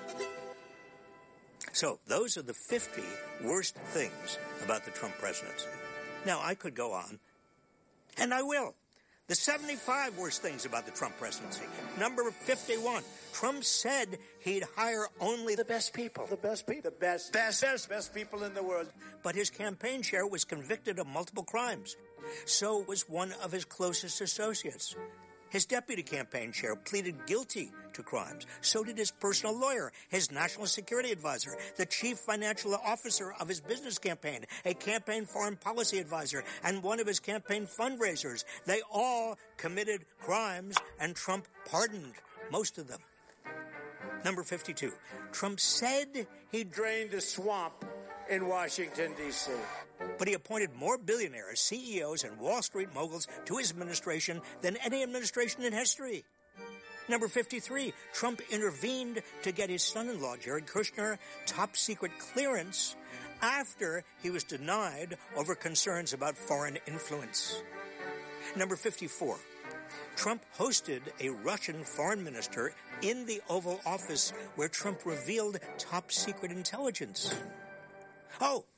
So those are the fifty worst things about the Trump presidency. Now, I could go on, and I will. The seventy-five worst things about the Trump presidency. Number fifty-one. Trump said he'd hire only the best people. The best people. The best, best, best, best people in the world. But his campaign chair was convicted of multiple crimes. So was one of his closest associates. His deputy campaign chair pleaded guilty to crimes. So did his personal lawyer, his national security advisor, the chief financial officer of his business campaign, a campaign foreign policy advisor, and one of his campaign fundraisers. They all committed crimes, and Trump pardoned most of them. Number fifty-two. Trump said he drained the swamp in Washington, D C But he appointed more billionaires, C E Os, and Wall Street moguls to his administration than any administration in history. Number fifty-three, Trump intervened to get his son-in-law, Jared Kushner, top-secret clearance after he was denied over concerns about foreign influence. Number fifty-four, Trump hosted a Russian foreign minister in the Oval Office where Trump revealed top-secret intelligence. Oh,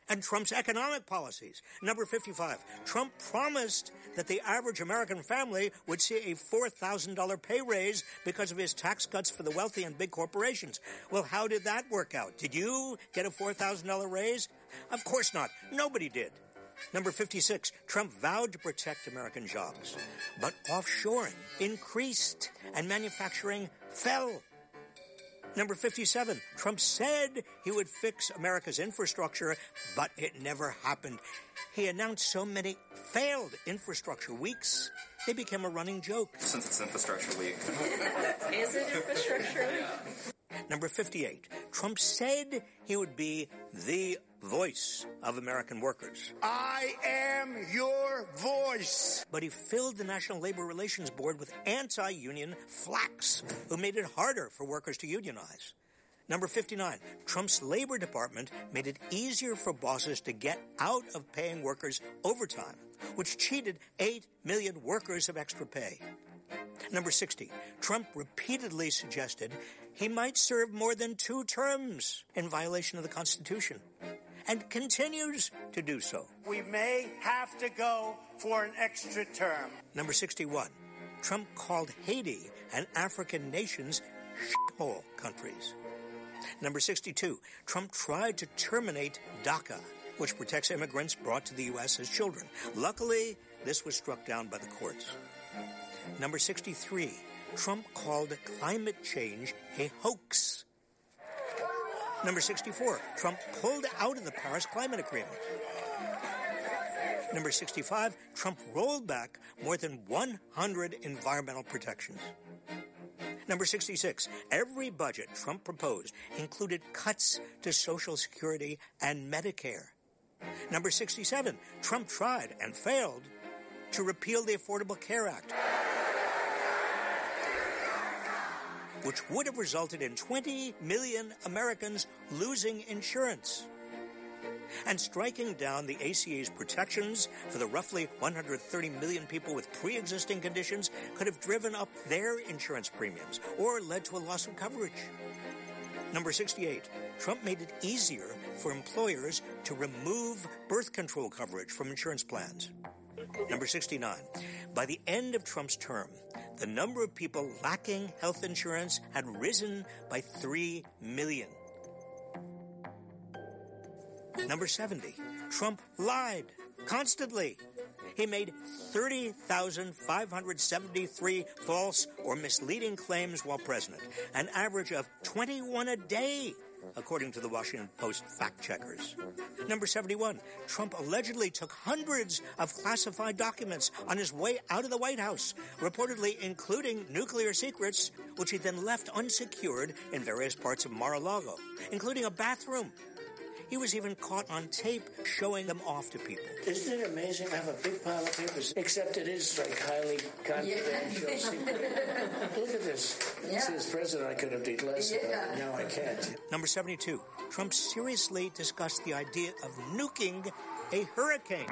and Trump's economic policies. Number fifty-five, Trump promised that the average American family would see a four thousand dollars pay raise because of his tax cuts for the wealthy and big corporations. Well, how did that work out? Did you get a four thousand dollars raise? Of course not. Nobody did. Number fifty-six, Trump vowed to protect American jobs, but offshoring increased and manufacturing fell. Number fifty-seven, Trump said he would fix America's infrastructure, but it never happened. He announced so many failed infrastructure weeks, they became a running joke. Since it's Infrastructure Week. Is it Infrastructure Week? Number fifty-eight, Trump said he would be the voice of American workers. I am your voice. But he filled the National Labor Relations Board with anti-union flacks who made it harder for workers to unionize. Number fifty-nine, Trump's Labor Department made it easier for bosses to get out of paying workers overtime, which cheated eight million workers of extra pay. Number sixty, Trump repeatedly suggested he might serve more than two terms in violation of the Constitution, and continues to do so. We may have to go for an extra term. Number sixty-one, Trump called Haiti and African nations shithole countries. Number sixty-two, Trump tried to terminate DACA, which protects immigrants brought to the U S as children. Luckily, this was struck down by the courts. Number sixty-three, Trump called climate change a hoax. Number sixty-four, Trump pulled out of the Paris Climate Agreement. Number sixty-five, Trump rolled back more than one hundred environmental protections. Number sixty-six, every budget Trump proposed included cuts to Social Security and Medicare. Number sixty-seven, Trump tried and failed to repeal the Affordable Care Act, which would have resulted in twenty million Americans losing insurance, and striking down the A C A's protections for the roughly one hundred thirty million people with pre-existing conditions could have driven up their insurance premiums or led to a loss of coverage. Number sixty-eight, Trump made it easier for employers to remove birth control coverage from insurance plans. Number sixty-nine, by the end of Trump's term, the number of people lacking health insurance had risen by three million. Number seventy, Trump lied constantly. He made thirty thousand five hundred seventy-three false or misleading claims while president, an average of twenty-one a day, according to the Washington Post fact-checkers. Number seventy-one, Trump allegedly took hundreds of classified documents on his way out of the White House, reportedly including nuclear secrets, which he then left unsecured in various parts of Mar-a-Lago, including a bathroom. He was even caught on tape showing them off to people. Isn't it amazing? I have a big pile of papers, except it is like highly confidential. Yeah. Look at this. Yeah. See, as president, I could have did less. Yeah. Now I can't. Number seventy-two, Trump seriously discussed the idea of nuking a hurricane.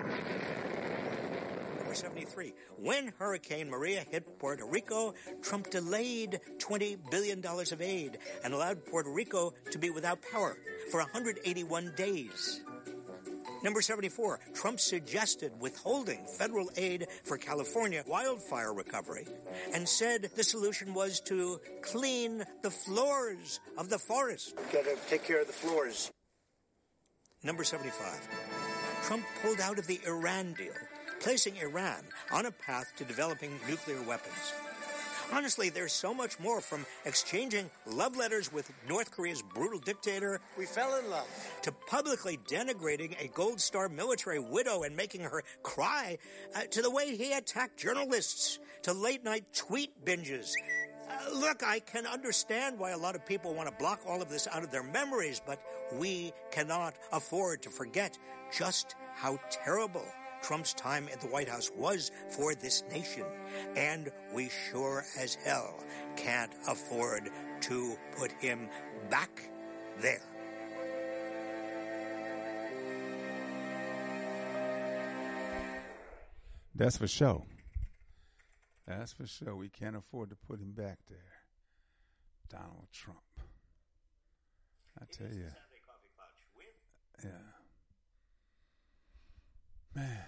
Number seventy-three, when Hurricane Maria hit Puerto Rico, Trump delayed twenty billion dollars of aid and allowed Puerto Rico to be without power for one hundred eighty-one days. Number seventy-four, Trump suggested withholding federal aid for California wildfire recovery and said the solution was to clean the floors of the forest. Got to take care of the floors. Number seventy-five, Trump pulled out of the Iran deal, placing Iran on a path to developing nuclear weapons. Honestly, there's so much more, from exchanging love letters with North Korea's brutal dictator. We fell in love. To publicly denigrating a Gold Star military widow and making her cry, uh, to the way he attacked journalists, to late-night tweet binges. Uh, look, I can understand why a lot of people want to block all of this out of their memories, but we cannot afford to forget just how terrible Trump's time at the White House was for this nation, and we sure as hell can't afford to put him back there. That's for sure. That's for sure. We can't afford to put him back there. Donald Trump. I tell you. Yeah. Man.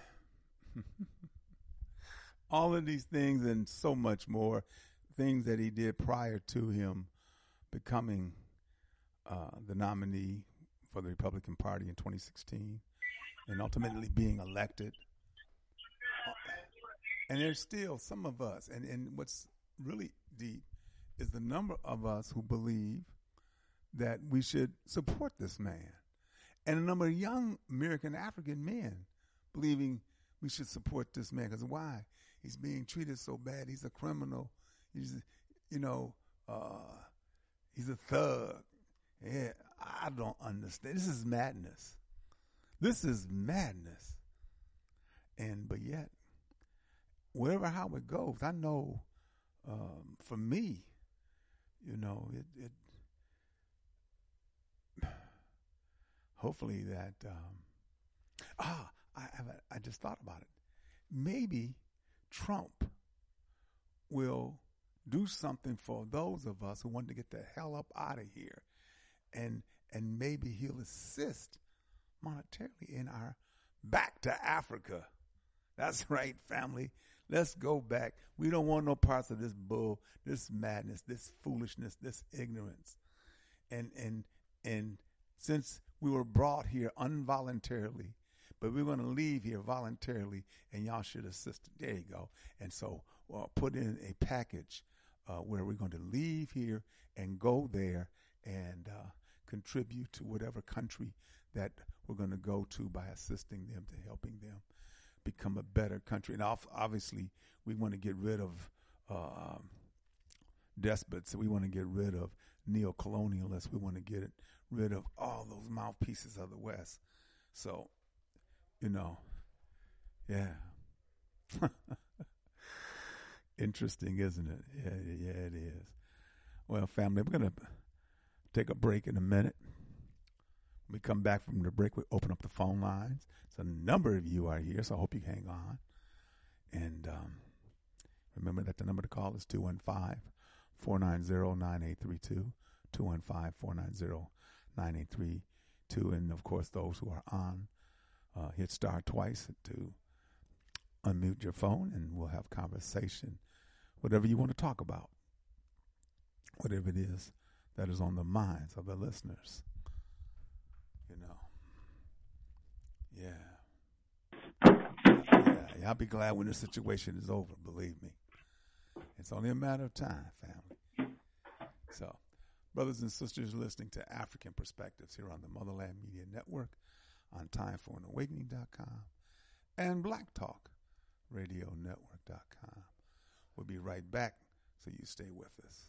All of these things and so much more, things that he did prior to him becoming uh, the nominee for the Republican Party in twenty sixteen and ultimately being elected. And there's still some of us, and, and what's really deep is the number of us who believe that we should support this man. And a number of young American African men believing we should support this man. Because why? He's being treated so bad. He's a criminal. He's, you know, uh, he's a thug. Yeah, I don't understand. This is madness. This is madness. And, but yet, wherever how it goes, I know um, for me, you know, it, it hopefully that, um, ah, I, I, I just thought about it. Maybe Trump will do something for those of us who want to get the hell up out of here. And and maybe he'll assist monetarily in our back to Africa. That's right, family. Let's go back. We don't want no parts of this bull, this madness, this foolishness, this ignorance. And and and since we were brought here involuntarily, but we're going to leave here voluntarily, and y'all should assist. There you go. And so uh, put in a package uh, where we're going to leave here and go there and uh, contribute to whatever country that we're going to go to by assisting them, to helping them become a better country. And obviously, we want to get rid of uh, despots. We want to get rid of neo-colonialists. We want to get rid of all those mouthpieces of the West. So, you know, yeah. Interesting, isn't it? Yeah, yeah, it is. Well, family, we're going to take a break in a minute. When we come back from the break, we open up the phone lines. So a number of you are here, so I hope you hang on. And um, remember that the number to call is two one five, four nine zero, nine eight three two, two one five, four nine zero, nine eight three two. And, of course, those who are on, Uh, hit star twice to unmute your phone, and we'll have conversation, whatever you want to talk about, whatever it is that is on the minds of the listeners. You know, yeah, yeah. I'll be glad when the situation is over. Believe me, it's only a matter of time, family. So, brothers and sisters, listening to African Perspectives here on the Motherland Media Network, on time for an awakening dot com and black talk radio network dot com. We'll be right back, so you stay with us.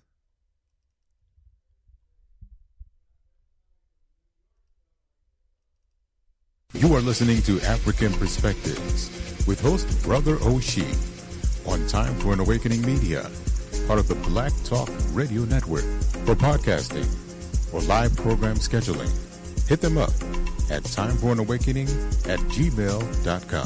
You are listening to African Perspectives with host Brother Oshie on Time for an Awakening Media, part of the Black Talk Radio Network. For podcasting or live program scheduling, hit them up at time for an awakening at gmail dot com.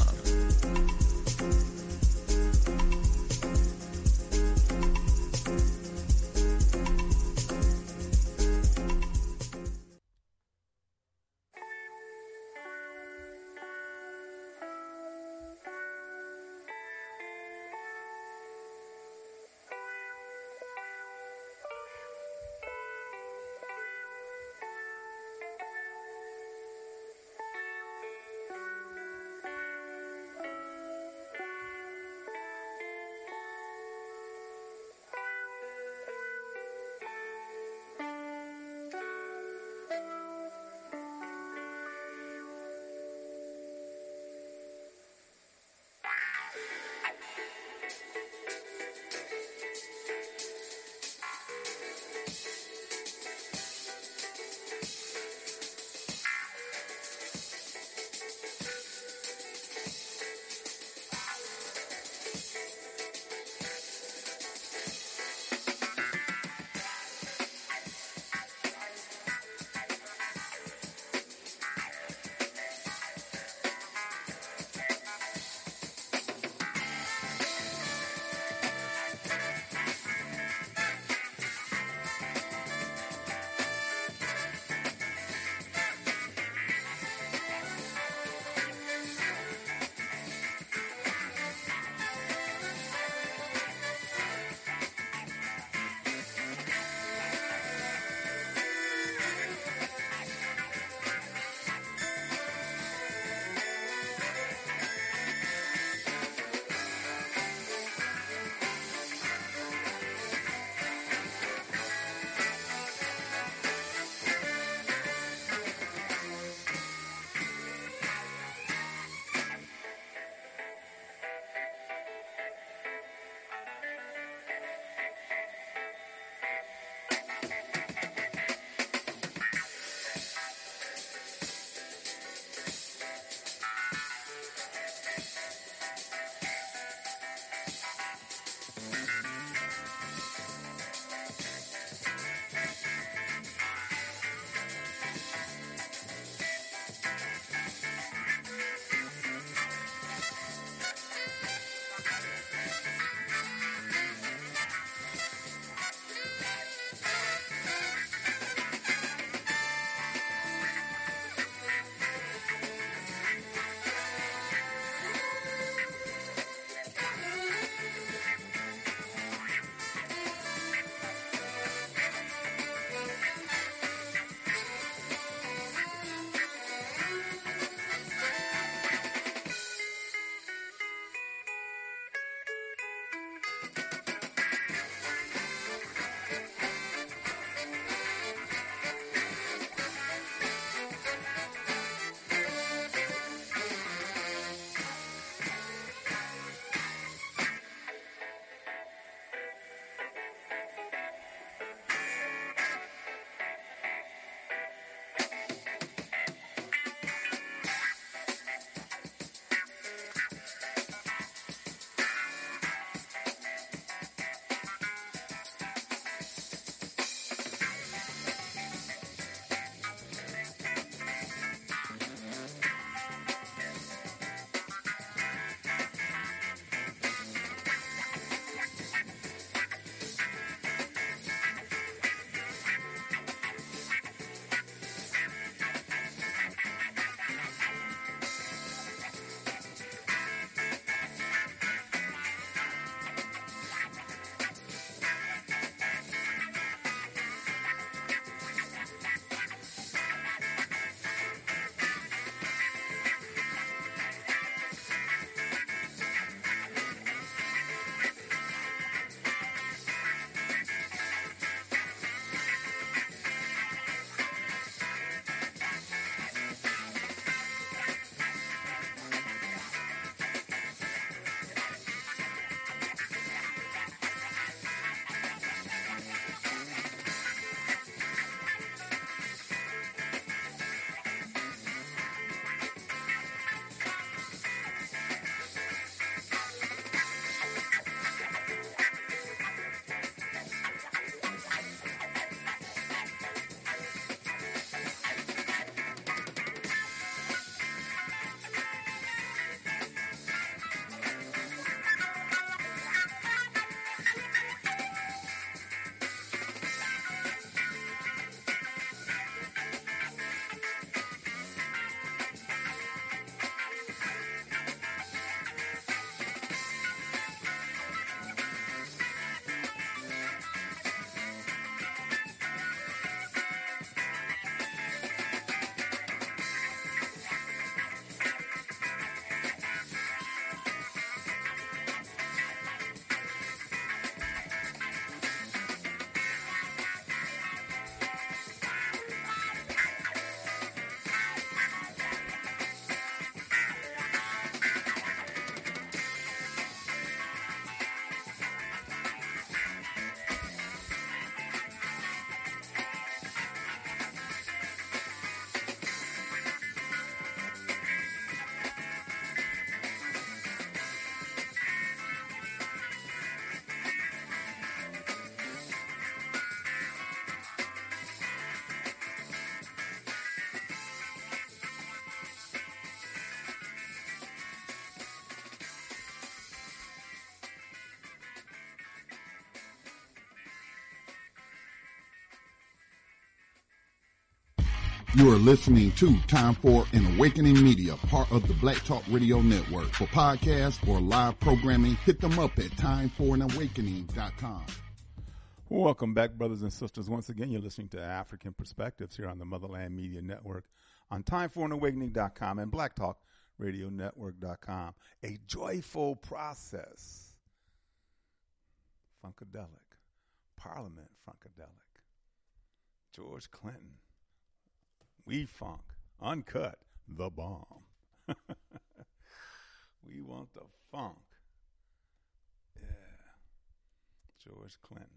You are listening to Time for an Awakening Media, part of the Black Talk Radio Network. For podcasts or live programming, hit them up at time for an awakening dot com. Welcome back, brothers and sisters. Once again, you're listening to African Perspectives here on the Motherland Media Network on time for an awakening dot com and black talk radio network dot com. A joyful process. Funkadelic. Parliament Funkadelic. George Clinton. We funk. Uncut. The bomb. We want the funk. Yeah. George Clinton.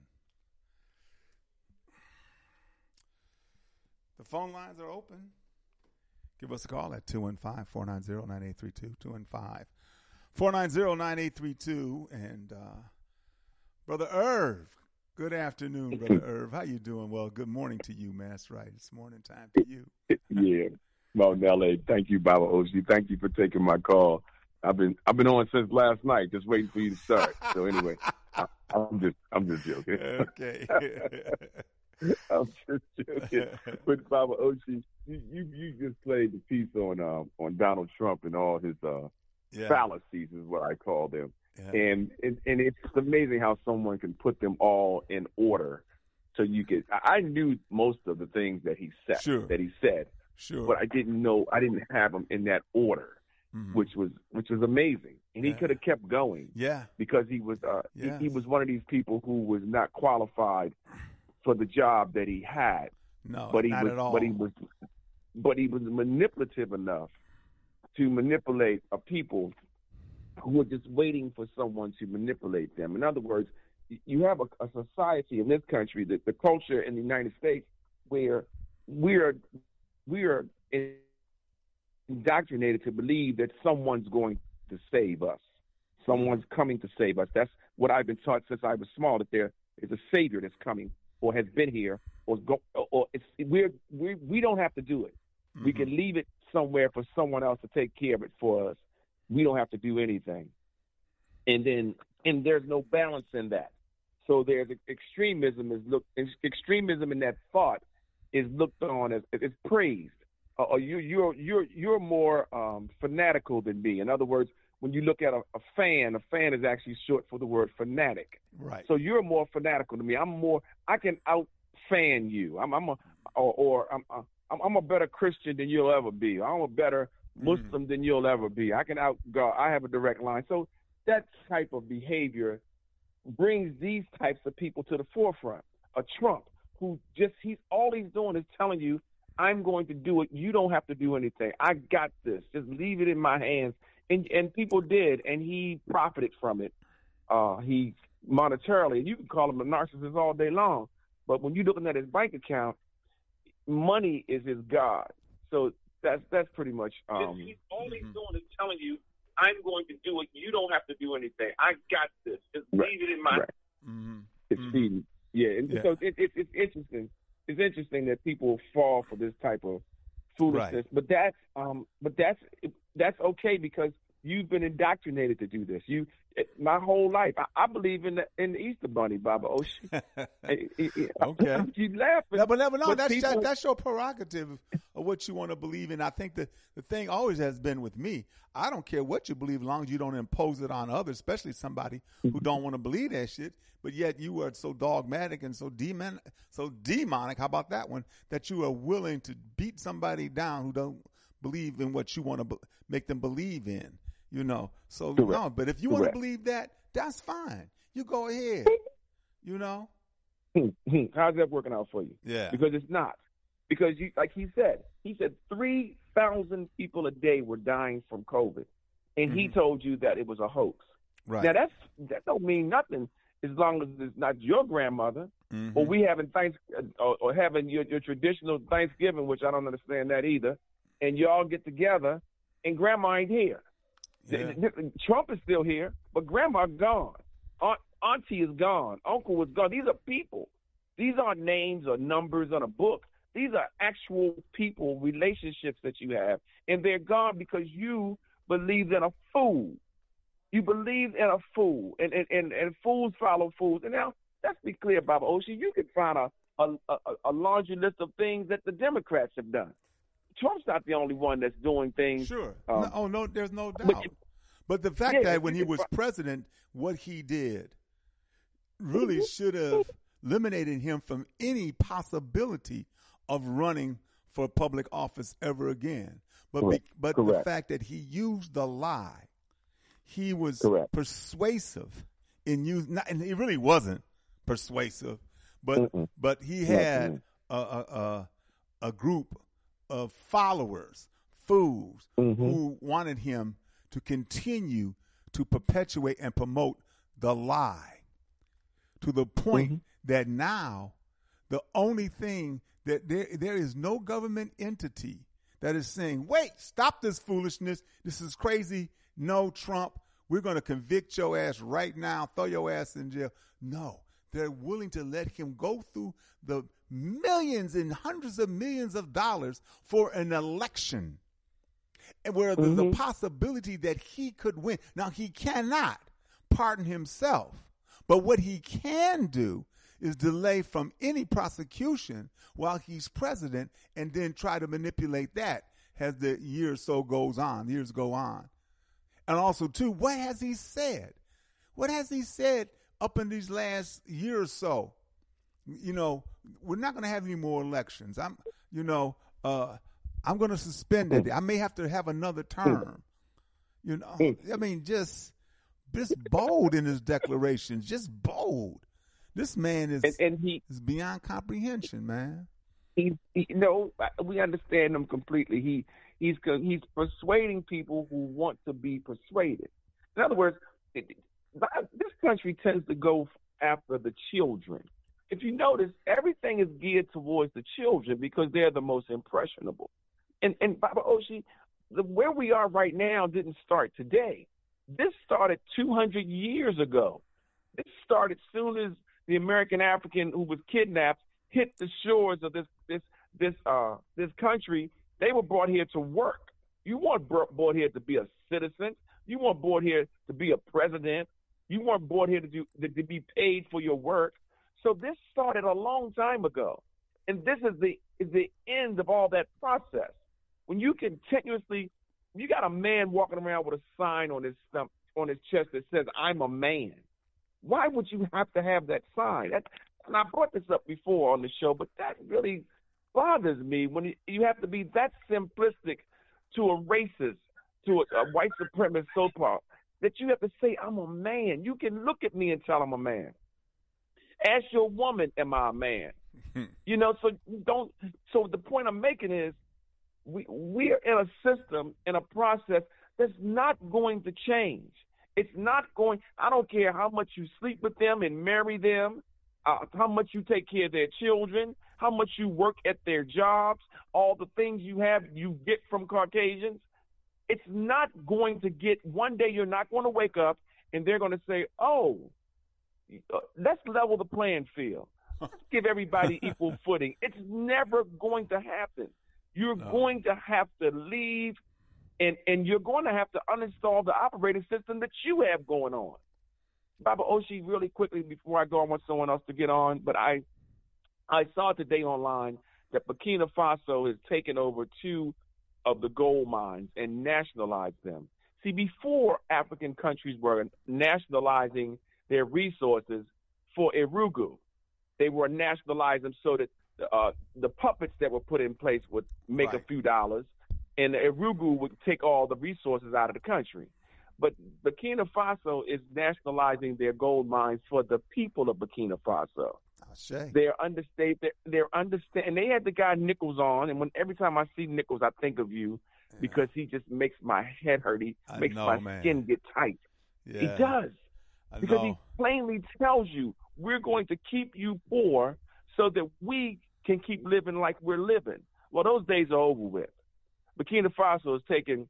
The phone lines are open. Give us a call at two one five, four nine zero, nine eight three two, two one five, four nine zero, nine eight three two. And uh, Brother Irv, good afternoon, Brother Irv. How you doing? Well, good morning to you, man. That's right. It's morning time to you. Yeah. Well, L A, thank you, Baba Oshi. Thank you for taking my call. I've been I've been on since last night, just waiting for you to start. So anyway, I, I'm just I'm just joking. Okay. I'm just joking. But Baba Oshie, you, you you just played the piece on um, on Donald Trump and all his uh, yeah. fallacies is what I call them, yeah. and, and and it's amazing how someone can put them all in order. So you could I knew most of the things that he said sure. that he said, sure. but I didn't know I didn't have them in that order. Mm-hmm. Which was which was amazing, and yeah. he could have kept going. Yeah, because he was uh, yeah. he, he was one of these people who was not qualified for the job that he had. No, but he not was, at all. But he was, but he was manipulative enough to manipulate a people who were just waiting for someone to manipulate them. In other words, you have a, a society in this country, the, the culture in the United States, where we are we are. In, indoctrinated to believe that someone's going to save us. Someone's coming to save us. That's what I've been taught since I was small, that there is a savior that's coming or has been here or go, or it's we're, we we don't have to do it. Mm-hmm. We can leave it somewhere for someone else to take care of it for us. We don't have to do anything. And then and there's no balance in that. So there's extremism is look extremism in that thought is looked on as is praised. Uh, you, you're you're you're more um, fanatical than me. In other words, when you look at a, a fan, a fan is actually short for the word fanatic. Right. So you're more fanatical than me. I'm more. I can out fan you. I'm, I'm a or, or I'm, I'm I'm a better Christian than you'll ever be. I'm a better Muslim mm. than you'll ever be. I can out go. I have a direct line. So that type of behavior brings these types of people to the forefront. A Trump who just he's all he's doing is telling you, I'm going to do it. You don't have to do anything. I got this. Just leave it in my hands. And and people did, and he profited from it. Uh, he monetarily, and you can call him a narcissist all day long. But when you're looking at his bank account, money is his god. So that's that's pretty much. Um, he's, all he's mm-hmm. doing is telling you, I'm going to do it. You don't have to do anything. I got this. Just right. leave it in my. Right. Mm-hmm. It's mm-hmm. feeding. Yeah, and yeah. so it, it, it's interesting. It's interesting that people fall for this type of foolishness, right. but that's um, but that's that's okay because you've been indoctrinated to do this. You, my whole life, I, I believe in the in the Easter Bunny, Baba Oshie. Okay, you laughing, no, but never no, but that's people, that, that's your prerogative of what you want to believe in. I think the the thing always has been with me. I don't care what you believe, as long as you don't impose it on others, especially somebody who don't want to believe that shit. But yet you are so dogmatic and so demon, so demonic. How about that one? That you are willing to beat somebody down who don't believe in what you want to be, make them believe in. You know. So Correct. no. But if you Correct. want to believe that, that's fine. You go ahead. You know. How's that working out for you? Yeah. Because it's not. Because you, like he said, he said three thousand people a day were dying from COVID, and mm-hmm. he told you that it was a hoax. Right. Now that's that don't mean nothing as long as it's not your grandmother, mm-hmm. or we having thanks or, or having your, your traditional Thanksgiving, which I don't understand that either, and you all get together, and grandma ain't here. Yeah. Trump is still here, but grandma gone. Aunt, auntie is gone. Uncle is gone. These are people. These aren't names or numbers on a book. These are actual people, relationships that you have, and they're gone because you believed in a fool. You believed in a fool, and and, and, and fools follow fools. And now, let's be clear, Baba Oshie, you can find a, a, a, a laundry list of things that the Democrats have done. Trump's not the only one that's doing things. Sure. Um, no, oh, no, there's no doubt. But, but the fact yeah, that when he was find- president, what he did really should have eliminated him from any possibility of running for public office ever again. But be, but Correct. the fact that he used the lie, he was Correct. persuasive in use. Not, and he really wasn't persuasive, but Mm-mm. but he had Mm-mm. a, a, a a group of followers, fools, mm-hmm. who wanted him to continue to perpetuate and promote the lie to the point mm-hmm. that now the only thing that there there is no government entity that is saying, wait, stop this foolishness. This is crazy. No, Trump, we're going to convict your ass right now, throw your ass in jail. No, they're willing to let him go through the millions and hundreds of millions of dollars for an election. and where there's Mm-hmm. a possibility that he could win. Now, he cannot pardon himself, but what he can do is delay from any prosecution while he's president and then try to manipulate that as the year or so goes on, years go on. And also, too, what has he said? What has he said up in these last year or so? You know, we're not going to have any more elections. I'm, you know, uh, I'm going to suspend it. I may have to have another term. You know, I mean, just, just bold in his declarations, just bold. This man is, and, and he, is beyond comprehension, man. He, he, no, we understand him completely. He, he's, he's persuading people who want to be persuaded. In other words, it, this country tends to go after the children. If you notice, everything is geared towards the children because they're the most impressionable. And, and Baba Oshi, the, where we are right now didn't start today. This started two hundred years ago. This started soon as the American African who was kidnapped hit the shores of this this this uh this country. They were brought here to work. You weren't brought here to be a citizen. You weren't brought here to be a president. You weren't brought here to do to, to be paid for your work. So this started a long time ago, and this is the is the end of all that process. When you continuously, you got a man walking around with a sign on his stump on his chest that says "I'm a man." Why would you have to have that sign? That, and I brought this up before on the show, but that really bothers me when you have to be that simplistic to a racist, to a, a white supremacist so-called, that you have to say, I'm a man. You can look at me and tell I'm a man. Ask your woman, am I a man? You know, so don't. So the point I'm making is we we're in a system, in a process that's not going to change. It's not going, I don't care how much you sleep with them and marry them, uh, how much you take care of their children, how much you work at their jobs, all the things you have, you get from Caucasians. It's not going to get, one day you're not going to wake up and they're going to say, oh, let's level the playing field. Let's give everybody equal footing. It's never going to happen. You're no. going to have to leave. And and you're going to have to uninstall the operating system that you have going on. Baba Oshi, really quickly before I go, I want someone else to get on, but I I saw today online that Burkina Faso has taken over two of the gold mines and nationalized them. See, before African countries were nationalizing their resources for Irugu, they were nationalizing them so that uh, the puppets that were put in place would make right. a few dollars. And Irugu would take all the resources out of the country. But Burkina Faso is nationalizing their gold mines for the people of Burkina Faso. They're understate. They're, they're understand. And they had the guy Nichols on, and when every time I see Nichols, I think of you yeah. because he just makes my head hurt. He I makes know, my man. skin get tight. Yeah. He does I because know. he plainly tells you we're going to keep you poor so that we can keep living like we're living. Well, those days are over with. Burkina Faso is taking,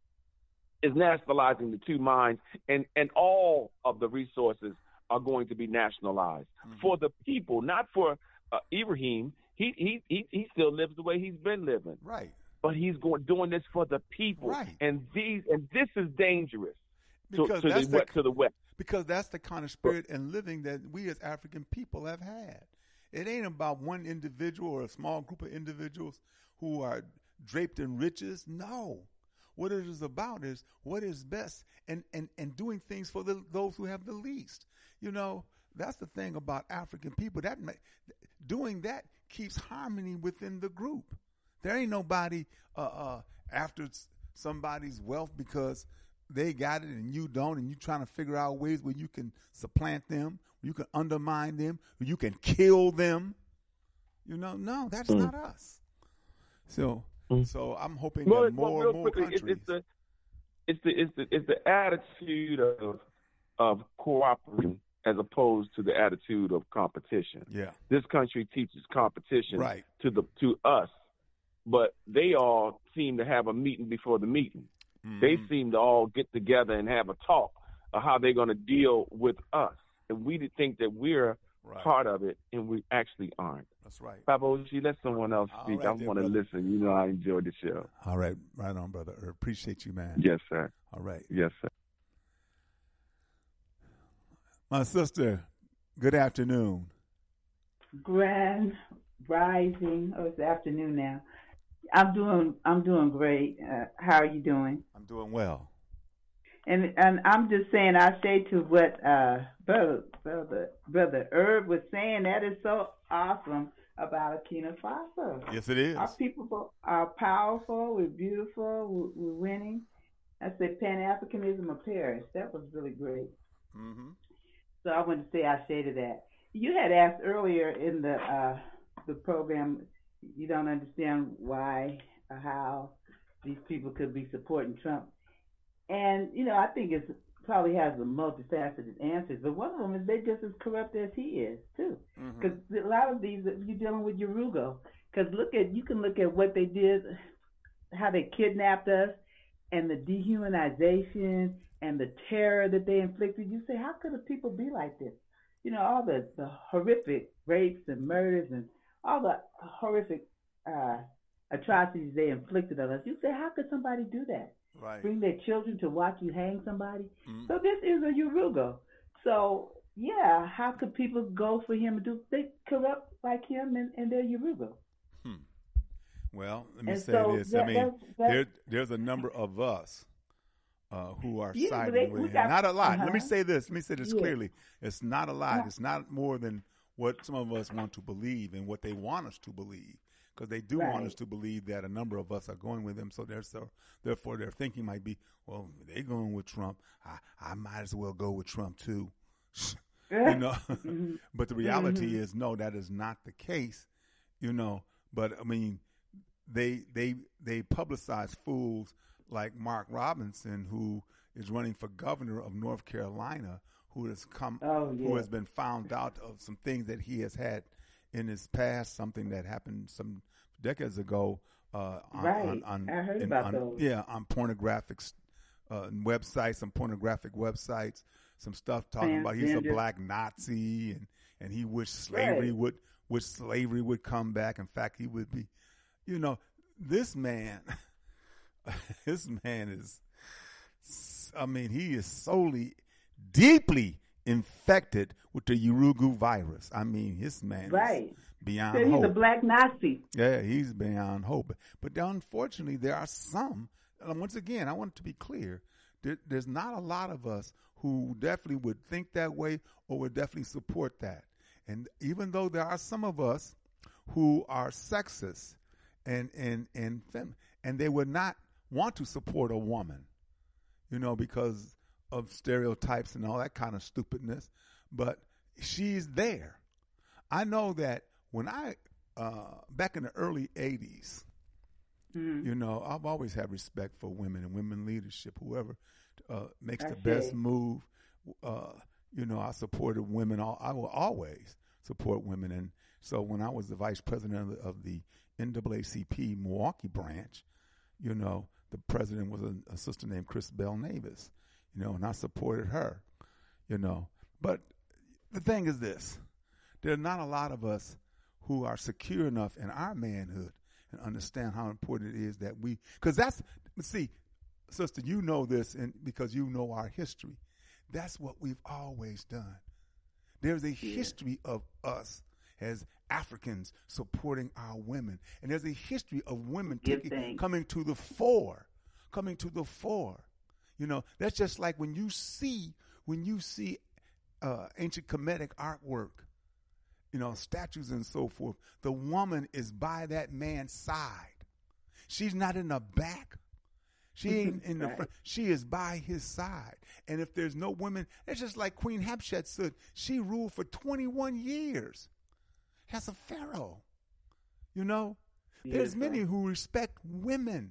is nationalizing the two mines, and, and all of the resources are going to be nationalized mm-hmm. for the people, not for uh, Ibrahim. He, he he he still lives the way he's been living, right? But he's going doing this for the people, right? And these and this is dangerous to, because to, that's the, the, to the West, because that's the kind of spirit and living that we as African people have had. It ain't about one individual or a small group of individuals who are draped in riches. No. What it is about is what is best and, and, and doing things for the, those who have the least. You know, that's the thing about African people. That doing that keeps harmony within the group. There ain't nobody uh, uh, after somebody's wealth because they got it and you don't, and you trying to figure out ways where you can supplant them, where you can undermine them, where you can kill them. You know, no, that's mm. not us. So... So I'm hoping well, that more and more quickly, countries. It's the, it's the it's the it's the attitude of of cooperating as opposed to the attitude of competition. Yeah, this country teaches competition right. to the to us, but they all seem to have a meeting before the meeting. Mm-hmm. They seem to all get together and have a talk of how they're going to deal with us, and we think that we're right. part of it, and we actually aren't. That's right. Papa Oshie, let someone else speak. Right, I want to listen. You know, I enjoyed the show. All right. Right on, brother. I appreciate you, man. Yes, sir. All right. Yes, sir. My sister, good afternoon. Grand rising. Oh, it's afternoon now. I'm doing. I'm doing great. Uh, how are you doing? I'm doing well. And and I'm just saying, I say to what uh, brother brother brother Herb was saying. That is so awesome about Burkina Faso. Yes, it is. Our people are powerful. We're beautiful. We're, we're winning. I said Pan Africanism of Paris. That was really great. Mm-hmm. So I want to say I say to that. You had asked earlier in the uh, the program, you don't understand why or how these people could be supporting Trump. And, you know, I think it probably has a multifaceted answers, but one of them is they're just as corrupt as he is, too. Because mm-hmm. a lot of these, you're dealing with Urugo. Because look at, you can look at what they did, how they kidnapped us, and the dehumanization and the terror that they inflicted. You say, how could the people be like this? You know, all the, the horrific rapes and murders and all the horrific uh, atrocities they inflicted on us. You say, how could somebody do that? Right. Bring their children to watch you hang somebody? Mm-hmm. So this is a Urugo. So, yeah, how could people go for him and do, they corrupt like him and, and they're Urugo? Hmm. Well, let me and say so this. That, I mean, that's, that's, there, there's a number of us uh, who are yeah, siding they, with him. Got, not a lot. uh-huh. Let me say this. Let me say this yeah. clearly. It's not a lot. Uh-huh. It's not more than what some of us want to believe and what they want us to believe. Because they do right. want us to believe that a number of us are going with them. So, so therefore, their thinking might be, well, they're going with Trump. I, I might as well go with Trump, too. you know, mm-hmm. But the reality mm-hmm. is, no, that is not the case, you know. But, I mean, they they they publicize fools like Mark Robinson, who is running for governor of North Carolina, who has come, oh, yeah. who has been found out of some things that he has had in his past, something that happened some decades ago. Uh, on, right, on, on, I heard in, about on, those. Yeah, on pornographic uh, websites, some pornographic websites, some stuff talking about he's a black Nazi and, and he wished slavery right. would wish slavery would come back. In fact, he would be, you know, this man, this man is, I mean, he is solely, deeply infected with the Urugu virus. I mean, his man right. is beyond so he's hope. He's a black Nazi. Yeah, he's beyond hope. But unfortunately, there are some, and once again, I want to be clear, there, there's not a lot of us who definitely would think that way or would definitely support that. And even though there are some of us who are sexist and, and, and, fem- and they would not want to support a woman, you know, because of stereotypes and all that kind of stupidness, but she's there. I know that when I, uh, back in the early eighties, mm-hmm. you know, I've always had respect for women and women leadership, whoever uh, makes I the see. best move. Uh, you know, I supported women. All, I will always support women. And so when I was the vice president of the, of the N double A C P Milwaukee branch, you know, the president was a, a sister named Chris Bell Navis. You know, and I supported her, you know. But the thing is this, there are not a lot of us who are secure enough in our manhood and understand how important it is that we, because that's, see, sister, you know this and because you know our history. That's what we've always done. There's a yeah. history of us as Africans supporting our women. And there's a history of women taking, coming to the fore, coming to the fore. You know, that's just like when you see, when you see uh, ancient Kemetic artwork, you know, statues and so forth, the woman is by that man's side. She's not in the back. She ain't in the right. front. She is by his side. And if there's no women, it's just like Queen Hatshepsut. She ruled for twenty-one years as a pharaoh. You know, she there's many right. who respect women,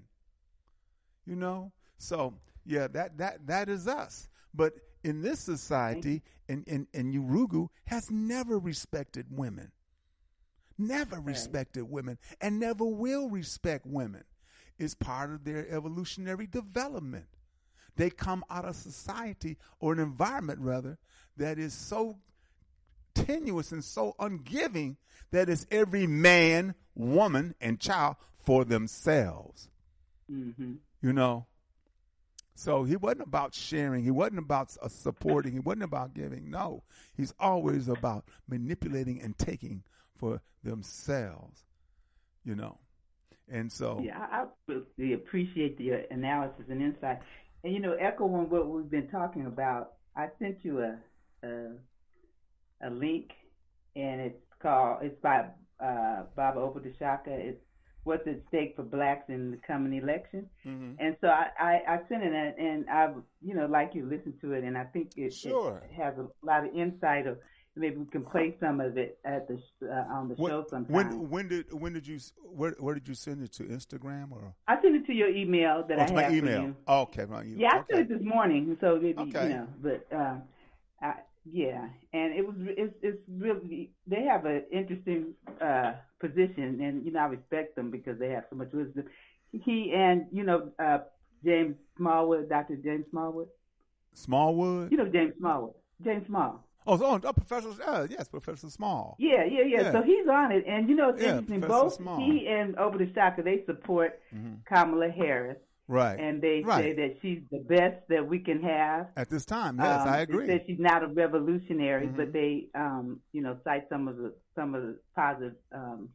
you know, so. Yeah, that, that that is us. But in this society, and, and, and Urugu has never respected women. Never right. respected women and never will respect women. It's part of their evolutionary development. They come out of society or an environment, rather, that is so tenuous and so ungiving that it's every man, woman, and child for themselves. Mm-hmm. You know? So he wasn't about sharing. He wasn't about uh, supporting. He wasn't about giving. No, he's always about manipulating and taking for themselves, you know. And so. Yeah, I, I really appreciate the analysis and insight. And, you know, echoing what we've been talking about, I sent you a a, a link, and it's called, it's by uh, Baba Obadeshaka. It's What's at Stake for Blacks in the Coming Election. Mm-hmm. And so I, I, I sent it, and, and I, you know, like you listen to it, and I think it, sure. it has a lot of insight. Of maybe we can play some of it at the uh, on the when, show sometime. When when did when did you where where did you send it to? Instagram or? I sent it to your email that oh, I to have my email. for you. Oh, okay, my email. Yeah, I okay. sent it this morning, so maybe okay. you know, but um, I, yeah, and it was it's, it's really they have an interesting uh, position, and you know I respect them because they have so much wisdom. He and you know uh, James Smallwood, Doctor James Smallwood. Smallwood. You know James Smallwood, James Small. Oh, oh, oh Professor. Uh, yes, Professor Small. Yeah, yeah, yeah, yeah. So he's on it, and you know it's yeah, interesting. Professor Both Small. he and Obadeshaka they support mm-hmm. Kamala Harris. Right. And they right. say that she's the best that we can have. At this time, yes, um, I agree. They say she's not a revolutionary, mm-hmm. but they, um, you know, cite some of the some of the positive um,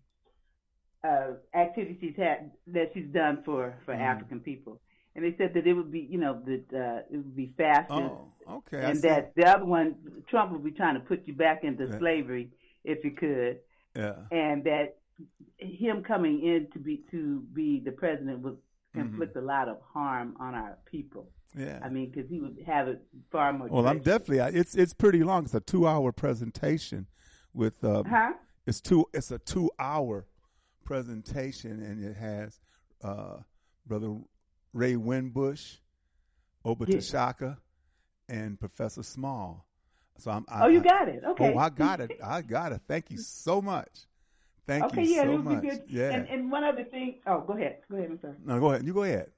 uh, activities she's had that she's done for, for mm-hmm. African people. And they said that it would be, you know, that uh, it would be faster. Oh, okay. And that the other one, Trump would be trying to put you back into yeah. slavery if he could. Yeah. And that him coming in to be to be the president would inflict mm-hmm. a lot of harm on our people. Yeah, I mean, because he would have it far more. Well, I'm definitely. It's it's pretty long. It's a two hour presentation with. Um, huh? It's two. It's a two hour presentation, and it has uh, Brother Ray Winbush, Obadeshaka, yeah. and Professor Small. So I'm. I, oh, you I, got it. Okay. Oh, I got it. I got it. Thank you so much. Thank okay, you yeah, so it would much. Be good. Yeah. And, and one other thing. Oh, go ahead. Go ahead. I'm sorry. No, go ahead. You go ahead.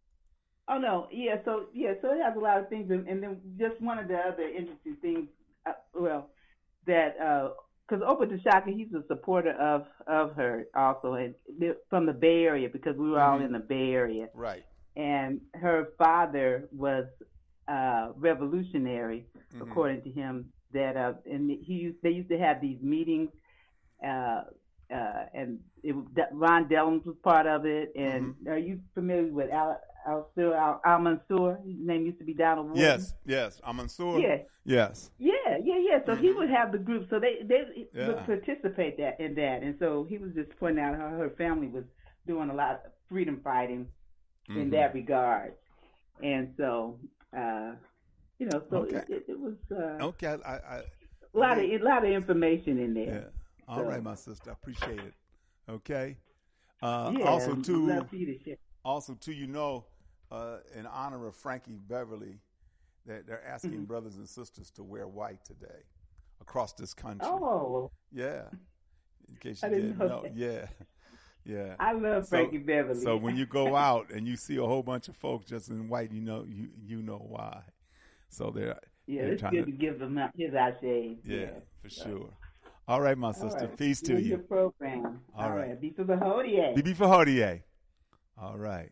Oh no, yeah. So yeah, so it has a lot of things, and, and then just one of the other interesting things. Uh, well, that because uh, Obadeshaka, he's a supporter of of her also, and from the Bay Area because we were mm-hmm. all in the Bay Area. Right. And her father was uh, revolutionary, mm-hmm. according to him. That uh, and he used, they used to have these meetings. Uh, Uh, and it, Ron Dellums was part of it. And mm-hmm. are you familiar with Al, Al, Al, Al Mansour? His name used to be Donald Wooden. Yes, yes, Al Mansour. Yeah, yes, yeah, yeah, yeah. So mm-hmm. he would have the group, so they they yeah. would participate that in that. And so he was just pointing out how her family was doing a lot of freedom fighting mm-hmm. in that regard. And so, uh, you know, so okay. it, it, it was uh, okay. I, I, a lot of a lot of information in there. Yeah. All so. right, my sister. I appreciate it. Okay. Uh, yeah, also, too, love for you to share. also, too, you know, uh, in honor of Frankie Beverly, that they're asking mm-hmm. brothers and sisters to wear white today across this country. Oh. Yeah. In case you I didn't didn't know. know. That. Yeah. Yeah. I love so, Frankie Beverly. So when you go out and you see a whole bunch of folks just in white, you know you you know why. So they're yeah, they're it's good to, to give him his ashes. Yeah, yeah, for so. sure. All right, my sister. Right. Peace to you. Your program. All, All right. right. B for the Hodie. B for Hodie. All right.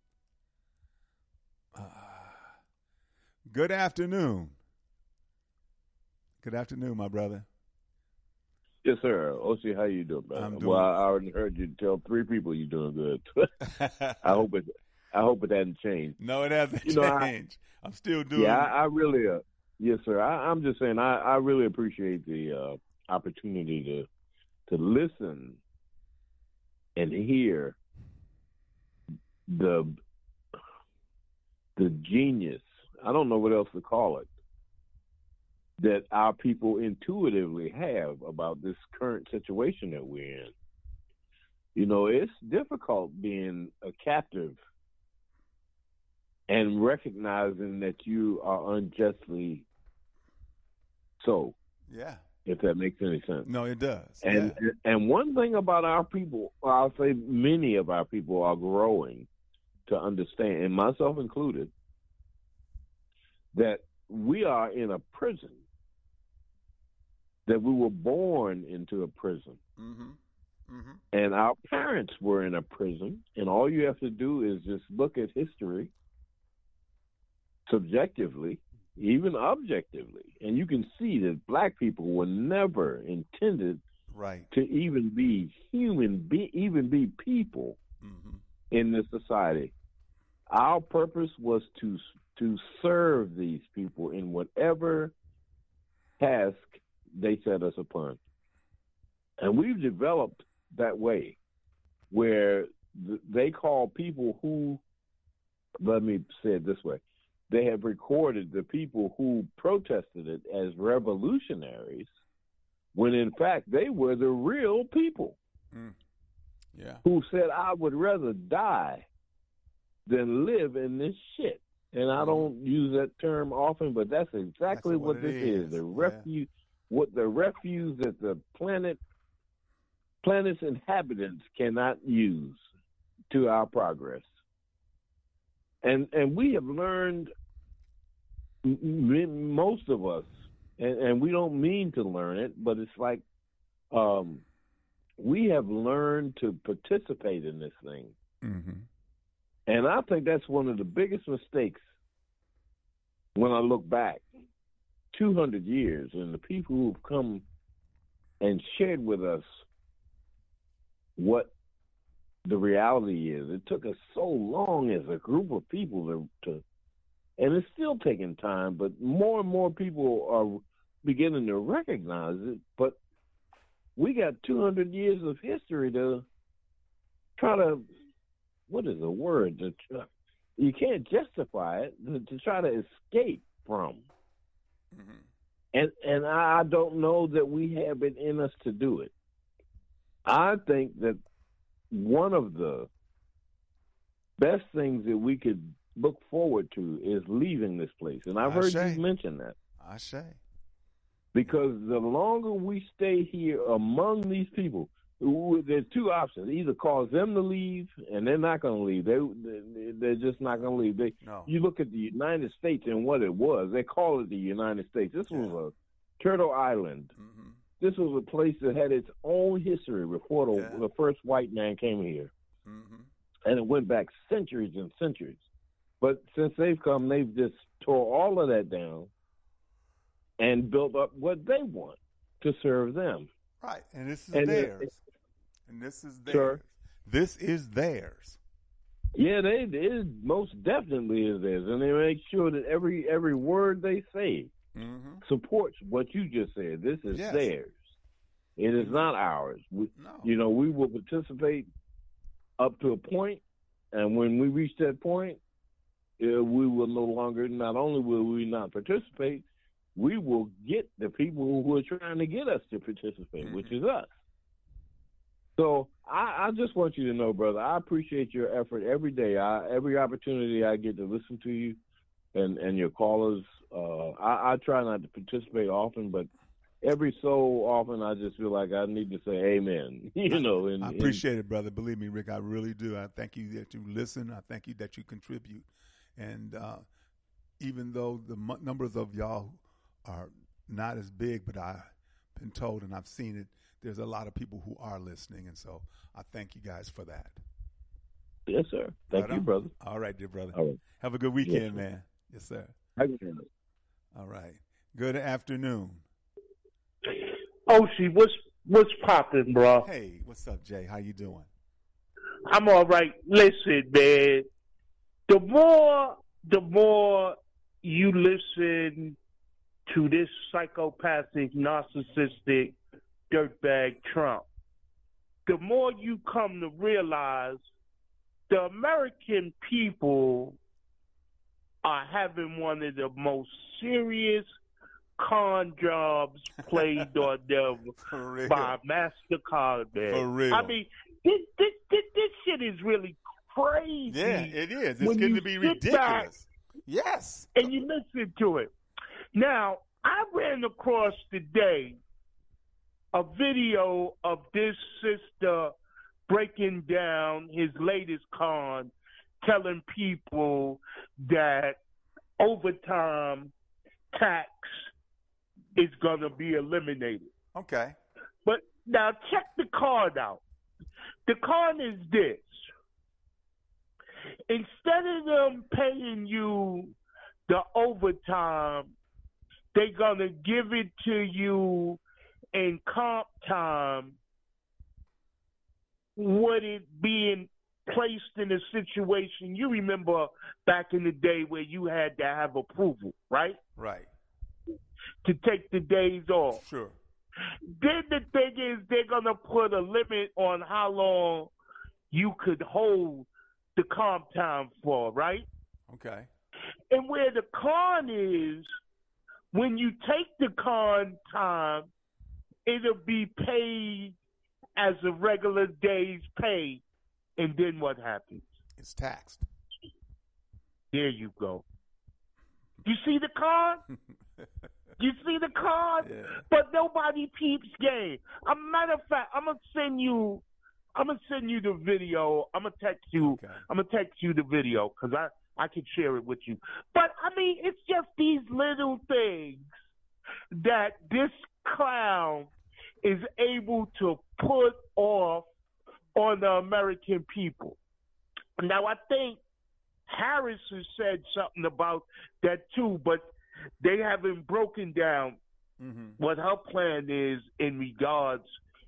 Uh, good afternoon. Good afternoon, my brother. Yes, sir. Osi, how you doing, brother? I'm doing well, I already heard you tell three people you're doing good. I hope it. I hope it hasn't changed. No, it hasn't you changed. Know, I, I'm still doing. Yeah, I, I really. Uh, yes, sir. I, I'm just saying. I, I really appreciate the uh, opportunity to to listen and hear the the genius. I don't know what else to call it. That our people intuitively have about this current situation that we're in. You know, it's difficult being a captive and recognizing that you are unjustly so. Yeah. If that makes any sense. No, it does. And yeah. and one thing about our people, I'll say many of our people are growing to understand, and myself included, that we are in a prison that we were born into a prison. Mm-hmm. Mm-hmm. And our parents were in a prison, and all you have to do is just look at history subjectively, even objectively, and you can see that black people were never intended right. to even be human, be even be people mm-hmm. in this society. Our purpose was to to serve these people in whatever task they set us upon. And we've developed that way where th- they call people who, let me say it this way, they have recorded the people who protested it as revolutionaries when in fact they were the real people mm. yeah. who said, I would rather die than live in this shit. And I don't use that term often, but that's exactly that's what, what this is. is. The yeah. refuse, what the refuse that the planet, planet's inhabitants cannot use to our progress. And and we have learned, m- most of us, and, and we don't mean to learn it, but it's like um, we have learned to participate in this thing. Mm-hmm. And I think that's one of the biggest mistakes when I look back two hundred years and the people who've come and shared with us what the reality is. It took us so long as a group of people to, to and it's still taking time, but more and more people are beginning to recognize it. But we got two hundred years of history to try to, what is the word? To try, you can't justify it, to, to try to escape from. Mm-hmm. And and I don't know that we have it in us to do it. I think that one of the best things that we could look forward to is leaving this place. And I've heard you mention that. I say. Because the longer we stay here among these people, there's two options. Either cause them to leave, and they're not going to leave. They, they're just not going to leave. They, no. You look at the United States and what it was. They call it the United States. This yeah. was a Turtle Island. Mm-hmm. This was a place that had its own history before the, yeah. the first white man came here. Mm-hmm. And it went back centuries and centuries. But since they've come, they've just tore all of that down and built up what they want to serve them. Right, and this is and theirs. It, and this is theirs. Sure. This is theirs. Yeah, they it most definitely is theirs, and they make sure that every every word they say mm-hmm. supports what you just said. This is yes. theirs. It is not ours. We, no. You know, we will participate up to a point, and when we reach that point, uh, we will no longer. Not only will we not participate, we will get the people who are trying to get us to participate, mm-hmm. which is us. So I, I just want you to know, brother, I appreciate your effort every day. I, every opportunity I get to listen to you and, and your callers, uh, I, I try not to participate often, but every so often I just feel like I need to say amen. You know, and, I appreciate and, it, brother. Believe me, Rick, I really do. I thank you that you listen. I thank you that you contribute. And uh, even though the m- numbers of y'all are not as big, but I've been told and I've seen it, there's a lot of people who are listening, and so I thank you guys for that. Yes, sir. Thank right you, on. brother. All right, dear brother. All right. Have a good weekend, yes, man. Yes, sir. All right. Good afternoon. Oshie, what's what's popping, bro? Hey, what's up, Jay? How you doing? I'm all right. Listen, man. The more, the more you listen to this psychopathic, narcissistic dirtbag Trump, the more you come to realize the American people are having one of the most serious con jobs played on them by MasterCard, man. For real. I mean, this, this, this, this shit is really crazy. Yeah, it is. It's going to be ridiculous. Back, yes. And you listen to it. Now, I ran across today a video of this sister breaking down his latest con, telling people that overtime tax is going to be eliminated. Okay. But now check the con out. The con is this. Instead of them paying you the overtime, they're going to give it to you in comp time with it being placed in a situation. You remember back in the day where you had to have approval, right? Right. To take the days off. Sure. Then the thing is they're going to put a limit on how long you could hold the comp time for, right? Okay. And where the con is, when you take the con time, it'll be paid as a regular day's pay. And then what happens? It's taxed. There you go. You see the con? You see the con? Yeah. But nobody peeps game. A matter of fact, I'm gonna send you. I'm gonna send you the video. I'm gonna text you. Okay. I'm gonna text you the video because I I can share it with you. But I mean, it's just these little things that this clown is able to put off on the American people. Now, I think Harris has said something about that too, but they haven't broken down mm-hmm. what her plan is in regards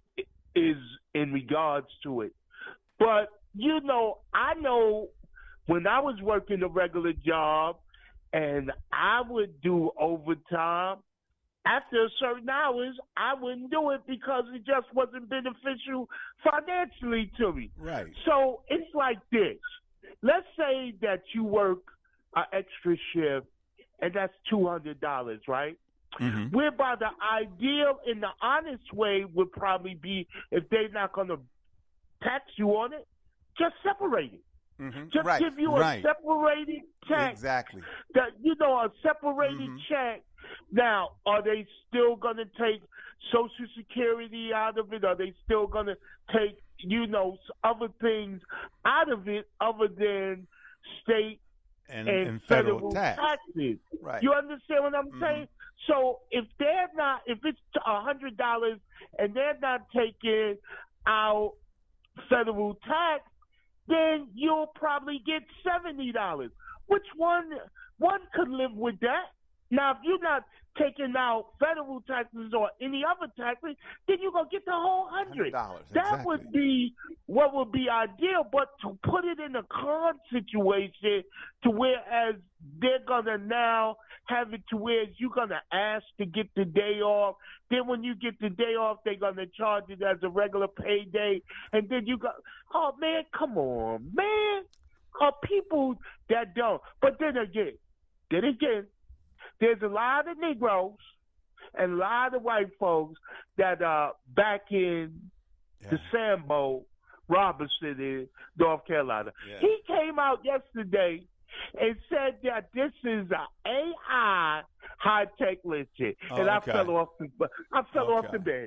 is in regards to it. But you know, I know when I was working a regular job and I would do overtime, after certain hours, I wouldn't do it because it just wasn't beneficial financially to me. Right. So it's like this. Let's say that you work an extra shift, and that's two hundred dollars, right? Mm-hmm. Whereby the ideal and the honest way would probably be, if they're not going to tax you on it, just separate it. Mm-hmm. Just right. give you a right. separated check. Exactly. That, you know, a separated mm-hmm. check. Now, are they still going to take Social Security out of it? Are they still going to take, you know, other things out of it other than state and, and, and federal, federal tax. taxes? Right. You understand what I'm mm-hmm. saying? So if they're not, if it's one hundred dollars and they're not taking out federal tax, then you'll probably get seventy dollars. Which one, one could live with that. Now, if you're not taking out federal taxes or any other taxes, then you're going to get the whole hundred. one hundred dollars, that exactly. would be what would be ideal. But to put it in a con situation to whereas they're going to now have it to where you're going to ask to get the day off. Then when you get the day off, they're going to charge it as a regular payday. And then you go, oh, man, come on, man. Are people that don't? But then again, then again, there's a lot of Negroes and a lot of white folks that are back in yeah. the Sambo Robinson in North Carolina. Yeah. He came out yesterday and said that this is an A I high-tech lynching. Oh, and I okay. fell off the I fell okay. off the bed.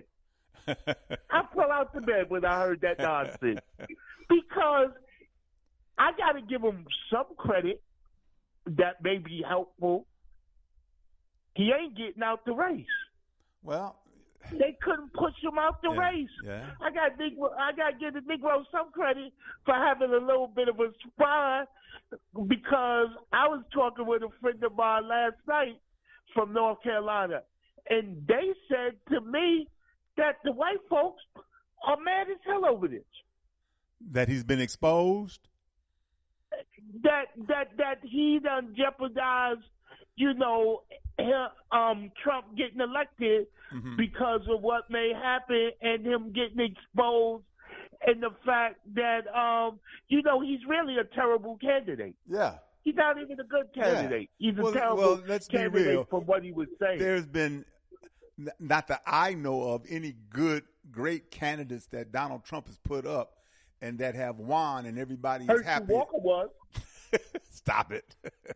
I fell out the bed when I heard that nonsense. Because I got to give him some credit that may be helpful. He ain't getting out the race. Well, they couldn't push him out the yeah, race. Yeah. I got Negro, I got to give the Negro some credit for having a little bit of a spine, because I was talking with a friend of mine last night from North Carolina, and they said to me that the white folks are mad as hell over this. That he's been exposed? That that that he done jeopardized, you know, um, Trump getting elected mm-hmm. because of what may happen and him getting exposed, and the fact that, um, you know, he's really a terrible candidate. Yeah. He's not even a good candidate. Yeah. He's a well, terrible well, let's candidate be real. from what he was saying. There's been, not that I know of, any good, great candidates that Donald Trump has put up and that have won and everybody is Herschel happy. Walker was. Stop it.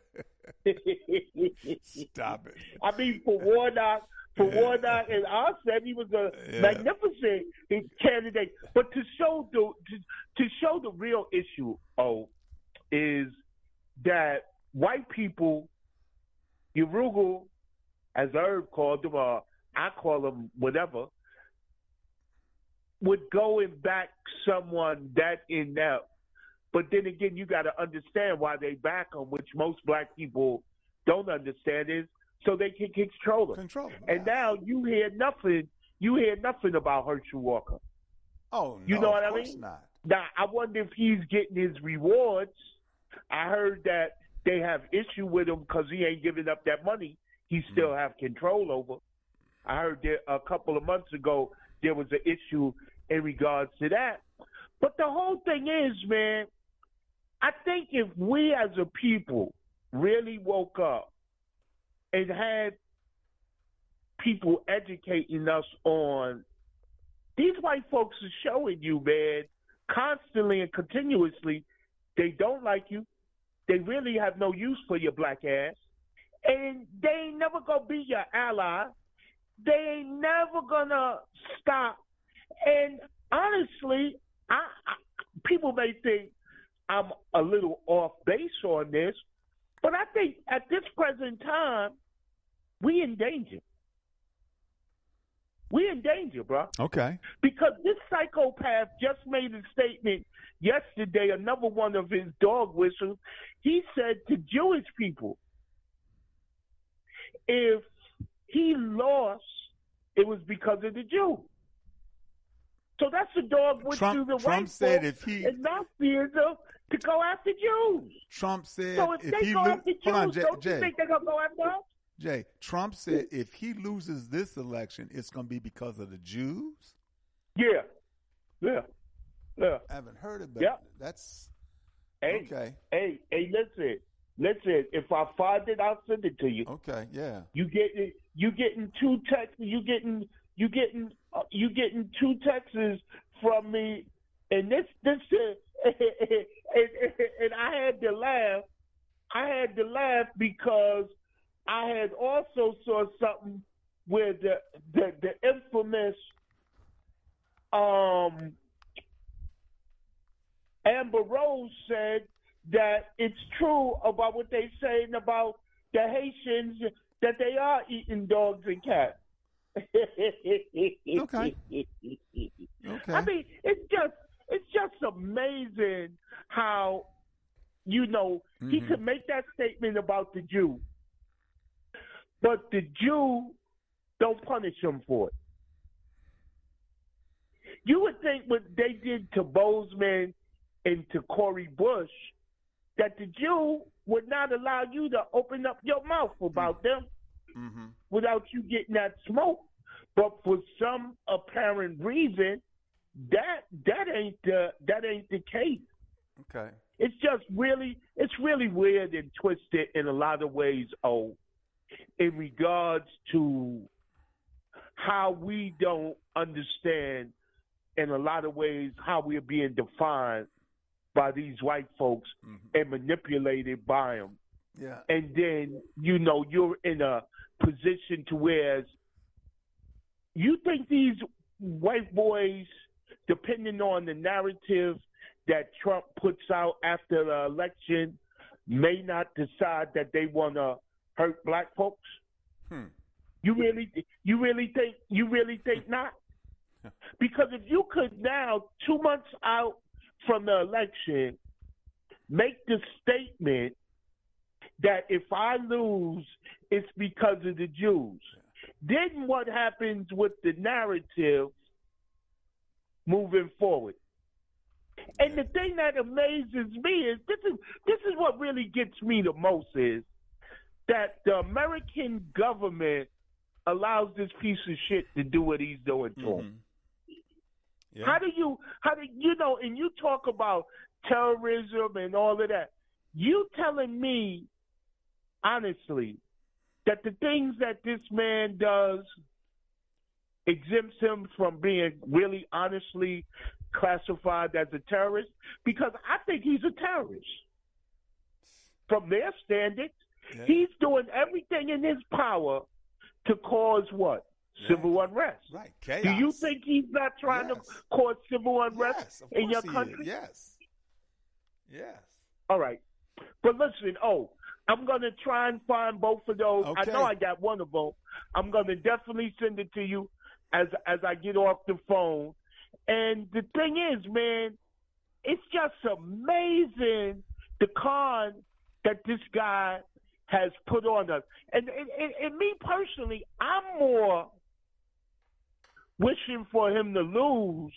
Stop it. I mean, for Warnock, for yeah. Warnock, and I said he was a yeah. magnificent candidate. But to show the to, to show the real issue, oh, is that white people, Urugu, as Herb called them, or I call them whatever, with going back someone that inept. But then again, you got to understand why they back them, which most black people don't understand, is so they can control them. Control them. And now you hear nothing. You hear nothing about Herschel Walker. Oh, no, you know what of I course mean? not. Now, I wonder if he's getting his rewards. I heard that they have issue with him because he ain't giving up that money he still mm. have control over. I heard that a couple of months ago there was an issue in regards to that. But the whole thing is, man, I think if we as a people really woke up and had people educating us on these white folks are showing you, man, constantly and continuously, they don't like you. They really have no use for your black ass. And they ain't never going to be your ally. They ain't never going to stop. And honestly, I, I, people may think I'm a little off base on this, but I think at this present time, we in danger. We in danger, bro. Okay. Because this psychopath just made a statement yesterday, another one of his dog whistles. He said to Jewish people, if he lost, it was because of the Jew. So that's a dog whistle Trump, to the Trump white said folks if he and Nazism to go after Jews. Trump said so if, if they he go lo- after Jews, hold on, Jay, don't Jay. you think they're going to go after us? Jay, Trump said if he loses this election, it's going to be because of the Jews? Yeah. Yeah. Yeah. I haven't heard it, but yep. that's hey, okay. Hey, hey, listen. Listen, if I find it, I'll send it to you. Okay, yeah. You getting you getting two texts, you getting you getting uh, you getting two texts from me, and this this uh, and, and, and I had to laugh. I had to laugh because I had also saw something where the the, the infamous um, Amber Rose said that it's true about what they saying about the Haitians, that they are eating dogs and cats. Okay. Okay. I mean, it's just it's just amazing how, you know, mm-hmm. he could make that statement about the Jew, but the Jew don't punish him for it. You would think what they did to Bozeman and to Cori Bush, that the Jew would not allow you to open up your mouth about them mm-hmm. without you getting that smoke. But for some apparent reason, that that ain't the that ain't the case. Okay. It's just really it's really weird and twisted in a lot of ways, oh, in regards to how we don't understand in a lot of ways how we're being defined by these white folks mm-hmm. and manipulated by them. Yeah. And then, you know, you're in a position to where you think these white boys, depending on the narrative that Trump puts out after the election, may not decide that they want to hurt black folks? Hmm. You really, you really think, you really think not? Because if you could now, two months out from the election, make the statement that if I lose, it's because of the Jews. Then what happens with the narrative moving forward? And the thing that amazes me is this is this is what really gets me the most is that the American government allows this piece of shit to do what he's doing to mm-hmm. him. Yeah. How do you, how do you know, and you talk about terrorism and all of that. You telling me, honestly, that the things that this man does exempts him from being really honestly classified as a terrorist? Because I think he's a terrorist. From their standards, yeah. he's doing everything in his power to cause what? Yeah. Civil unrest. Right. Chaos. Do you think he's not trying yes. to cause civil unrest yes, of in your he country? Is. Yes. Yes. All right. But listen, oh, I'm going to try and find both of those. Okay. I know I got one of them. I'm going to definitely send it to you as as I get off the phone. And the thing is, man, it's just amazing the con that this guy has put on us. And, and, and, and me personally, I'm more wishing for him to lose,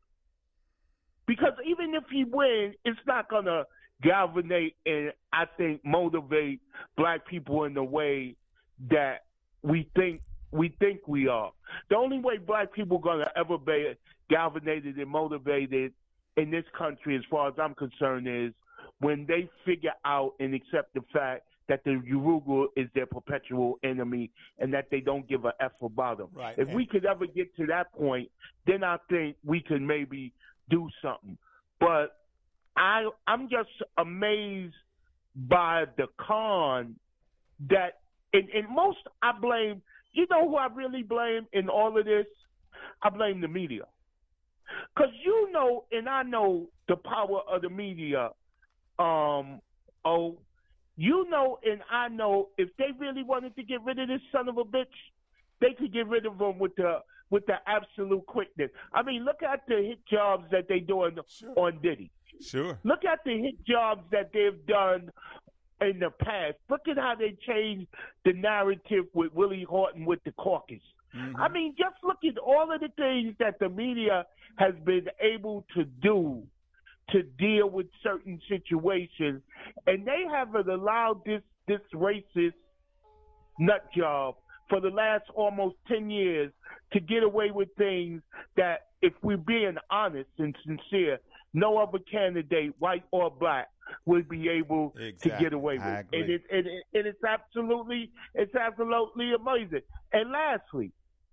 because even if he wins, it's not going to galvanize and, I think, motivate black people in the way that we think we think we are. The only way black people are going to ever be galvanized and motivated in this country, as far as I'm concerned, is when they figure out and accept the fact that the Urugu is their perpetual enemy and that they don't give a F about them. Right. If we could ever get to that point, then I think we could maybe do something. But I, I'm just amazed by the con that, and, and most I blame, you know who I really blame in all of this? I blame the media. Because you know, and I know the power of the media, um, oh, you know, and I know if they really wanted to get rid of this son of a bitch, they could get rid of him with the with the absolute quickness. I mean, look at the hit jobs that they doing sure. on Diddy. Sure. Look at the hit jobs that they've done in the past. Look at how they changed the narrative with Willie Horton with the caucus. Mm-hmm. I mean, just look at all of the things that the media has been able to do to deal with certain situations, and they haven't allowed this this racist nut job for the last almost ten years to get away with things that, if we're being honest and sincere, no other candidate, white or black, would be able exactly. to get away with. And, it, and, it, and it's absolutely it's absolutely amazing. And lastly,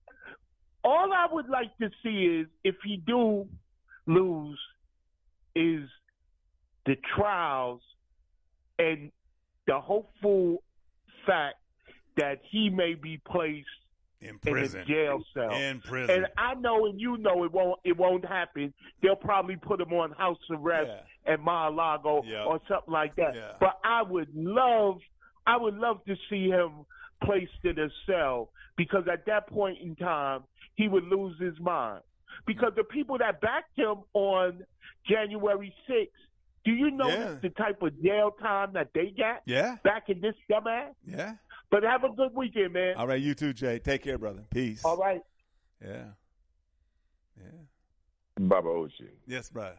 all I would like to see is, if he do lose, is the trials and the hopeful fact that he may be placed in prison, in a jail cell. In prison. And I know, and you know, it won't it won't happen. They'll probably put him on house arrest yeah. at Mar-a-Lago yep. or something like that. Yeah. But I would love, I would love to see him placed in a cell, because at that point in time, he would lose his mind. Because the people that backed him on January sixth, do you know yeah. the type of jail time that they got? Yeah. Back in this dumbass? Yeah. But have a good weekend, man. All right, you too, Jay. Take care, brother. Peace. All right. Yeah. Yeah. Baba Oshi. Yes, brother.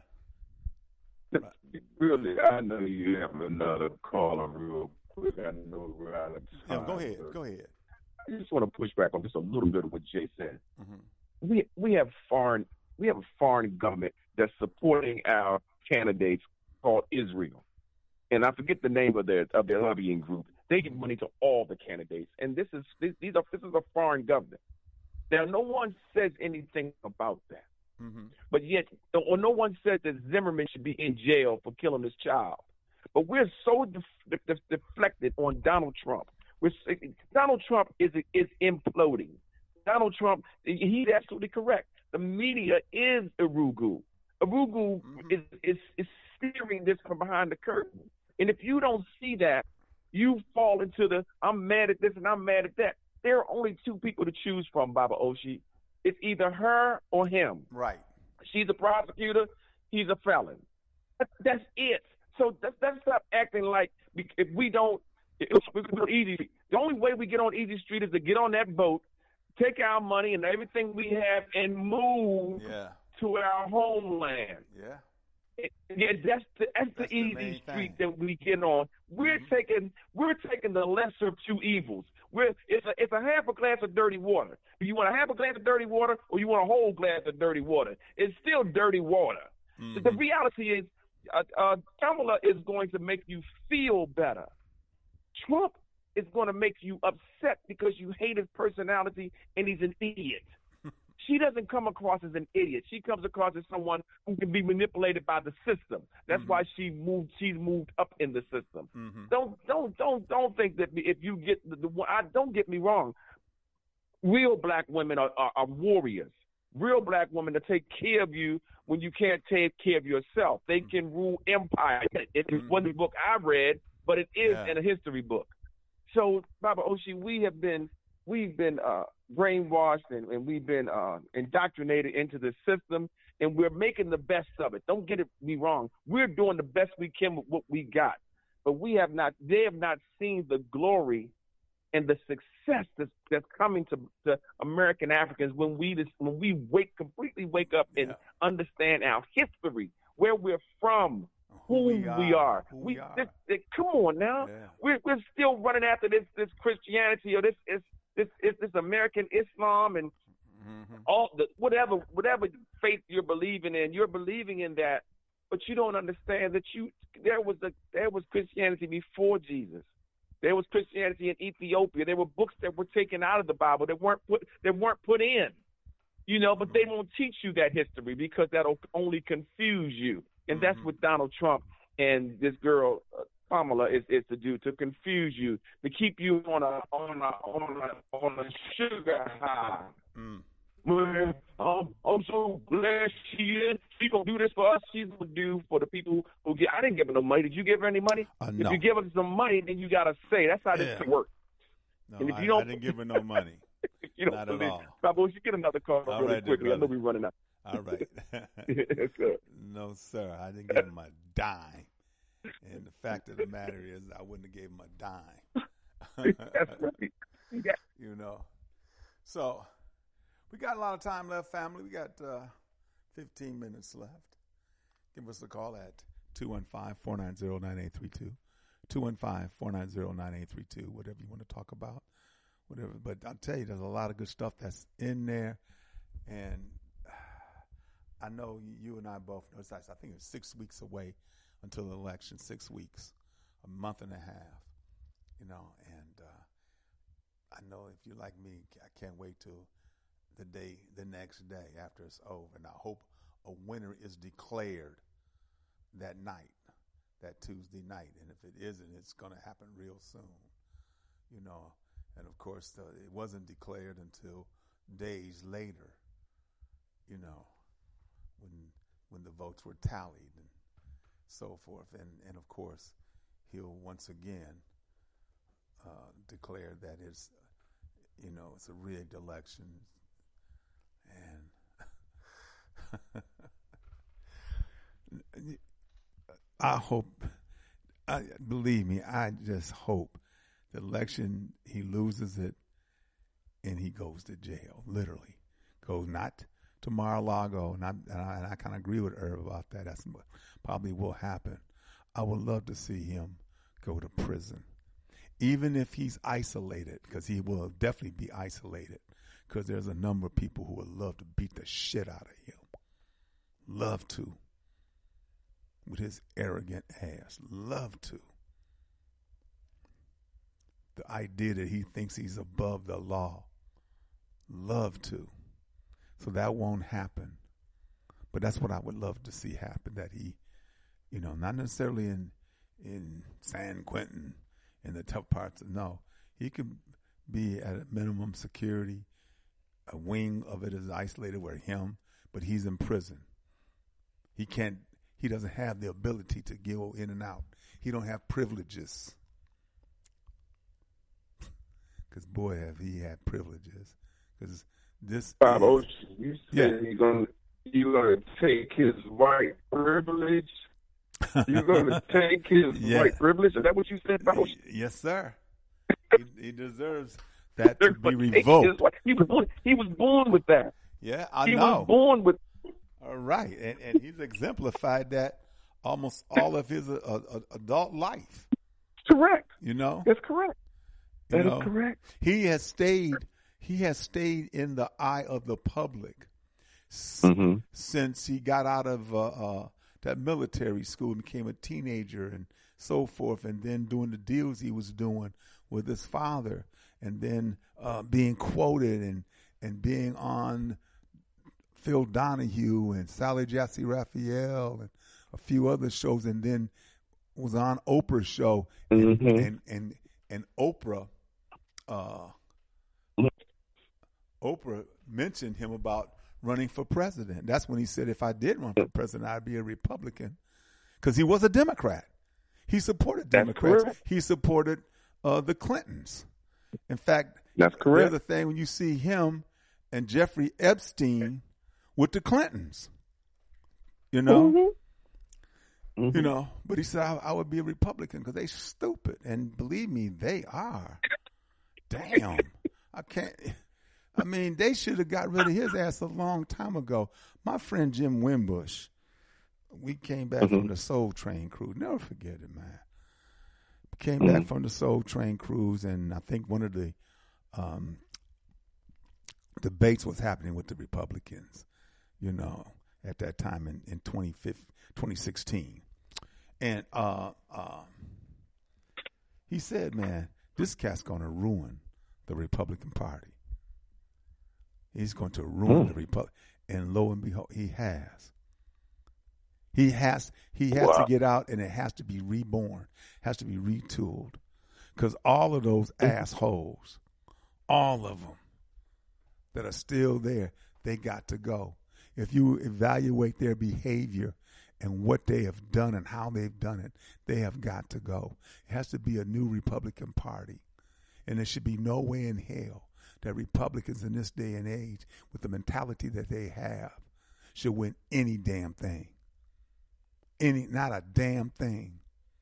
Really, I know you have another caller real quick. I know we're out of time. Yeah, go ahead. Go ahead. I just want to push back on just a little bit of what Jay said. Mm-hmm. We we have foreign we have a foreign government that's supporting our candidates called Israel, and I forget the name of their of their lobbying group. They give money to all the candidates, and this is these are this is a foreign government. Now, no one says anything about that, mm-hmm. but yet, or no one says that Zimmerman should be in jail for killing his child. But we're so def- def- deflected on Donald Trump. We're, Donald Trump is is imploding. Donald Trump, he's absolutely correct. The media is Urugu. Urugu mm-hmm. is, is is steering this from behind the curtain. And if you don't see that, you fall into the, I'm mad at this and I'm mad at that. There are only two people to choose from, Baba Oshi. It's either her or him. Right. She's a prosecutor. He's a felon. That's it. So let's, let's stop acting like if we don't, we're easy. The only way we get on easy street is to get on that boat, take our money and everything we have, and move yeah. to our homeland. Yeah. Yeah, that's the that's, that's the easy the street thing. that we get on. We're mm-hmm. taking we're taking the lesser of two evils. We're it's a it's a half a glass of dirty water. Do you want a half a glass of dirty water, or you want a whole glass of dirty water? It's still dirty water. Mm-hmm. The reality is, uh, uh, Kamala is going to make you feel better. Trump is going to make you upset because you hate his personality and he's an idiot. She doesn't come across as an idiot. She comes across as someone who can be manipulated by the system. That's mm-hmm. why she moved. She's moved up in the system. Mm-hmm. Don't don't don't don't think that if you get the, the I don't get me wrong. Real black women are, are, are warriors. Real black women that take care of you when you can't take care of yourself. They mm-hmm. can rule empire. It mm-hmm. wasn't the book I read, but it is yeah. in a history book. So, Baba Oshi, we have been we've been uh, brainwashed and, and we've been uh, indoctrinated into the system, and we're making the best of it. Don't get it me wrong. We're doing the best we can with what we got, but we have not. They have not seen the glory and the success that's, that's coming to, to American Africans when we just, when we wake completely wake up and yeah. understand our history, where we're from, who, who we are. We, are. Who we, we are. This, this, come on now, yeah. we're we're still running after this this Christianity or this is this is this American Islam and mm-hmm. all the whatever whatever faith you're believing in. You're believing in that, but you don't understand that you there was a there was Christianity before Jesus. There was Christianity in Ethiopia. There were books that were taken out of the Bible that weren't put that weren't put in, you know. But they won't teach you that history because that'll only confuse you. And that's what Donald Trump and this girl uh, Kamala is, is to do, to confuse you, to keep you on a on a on a on a sugar high. Mm. Man, um, I'm so glad she is. She's gonna do this for us. She's gonna do for the people who get. I didn't give her no money. Did you give her any money? Uh, no. If you give her some money, then you gotta say that's how yeah. this works. No, and if I, you don't, I didn't give her no money. you don't Not believe. at all. Bravo, you get another call all really right, quickly. brother. I know we're running out. All right. Yes, sir. No, sir. I didn't give him a dime. And the fact of the matter is, I wouldn't have gave him a dime. That's right. Yeah. You know. So, we got a lot of time left, family. We got uh, fifteen minutes left. Give us a call at two one five, four nine zero, nine eight three two. two one five, four nine zero, nine eight three two. Whatever you want to talk about. Whatever. But I'll tell you, there's a lot of good stuff that's in there. And I know you and I both know, I think it's six weeks away until the election, six weeks, a month and a half, you know, and uh, I know if you're like me, I can't wait till the day, the next day after it's over. And I hope a winner is declared that night, that Tuesday night. And if it isn't, it's going to happen real soon, you know. And, of course, uh, it wasn't declared until days later, you know, when when the votes were tallied and so forth. And, and of course, he'll once again uh, declare that it's, you know, it's a rigged election. And I hope, I, believe me, I just hope the election, he loses it and he goes to jail, literally. Goes not to Mar-a-Lago, and I, and I, and I kind of agree with Herb about that. That's what probably will happen. I would love to see him go to prison, even if he's isolated, because he will definitely be isolated, because there's a number of people who would love to beat the shit out of him. Love to. With his arrogant ass. Love to. The idea that he thinks he's above the law. Love to. So that won't happen. But that's what I would love to see happen, that he, you know, not necessarily in in San Quentin, in the tough parts. No, he could be at a minimum security. A wing of it is isolated where him, but he's in prison. He can't, he doesn't have the ability to go in and out. He don't have privileges. Because, boy, have he had privileges. Because this Bob is, Ocean, you said yeah. you're going you're gonna take his white privilege. You're going to take his yeah. white privilege? Is that what you said, Bob Ocean? Yes, sir. he, he deserves that to be revoked. He was, born, he was born with that. Yeah, I he know. He was born with All right, and, and he's exemplified that almost all of his uh, uh, adult life. Correct. You know? That's correct. You that know, is correct. He has stayed. He has stayed in the eye of the public s- mm-hmm. since he got out of uh, uh, that military school and became a teenager and so forth, and then doing the deals he was doing with his father, and then uh, being quoted and and being on Phil Donahue and Sally Jessy Raphael and a few other shows, and then was on Oprah's show, and mm-hmm. and, and and Oprah, uh, Oprah mentioned him about running for president. That's when he said, if I did run for president, I'd be a Republican, because he was a Democrat. He supported Democrats. He supported uh, the Clintons. In fact, That's correct. The other thing, when you see him and Jeffrey Epstein with the Clintons, you know, mm-hmm. Mm-hmm. you know, but he said I, I would be a Republican because they stupid, and believe me, they are. Damn, I can't. I mean, they should have got rid of his ass a long time ago. My friend Jim Wimbush, we came back mm-hmm. from the Soul Train cruise. Never forget it, man. Came mm-hmm. back from the Soul Train cruise, and I think one of the um, debates was happening with the Republicans, you know, at that time in, in twenty sixteen. And uh, uh, he said, man, this cat's going to ruin the Republican Party. He's going to ruin mm. the Republic. And lo and behold, he has. He has he has wow. to get out, and it has to be reborn, has to be retooled. Because all of those assholes, all of them that are still there, they got to go. If you evaluate their behavior and what they have done and how they've done it, they have got to go. It has to be a new Republican Party. And there should be no way in hell that Republicans in this day and age, with the mentality that they have, should win any damn thing. Any, not a damn thing.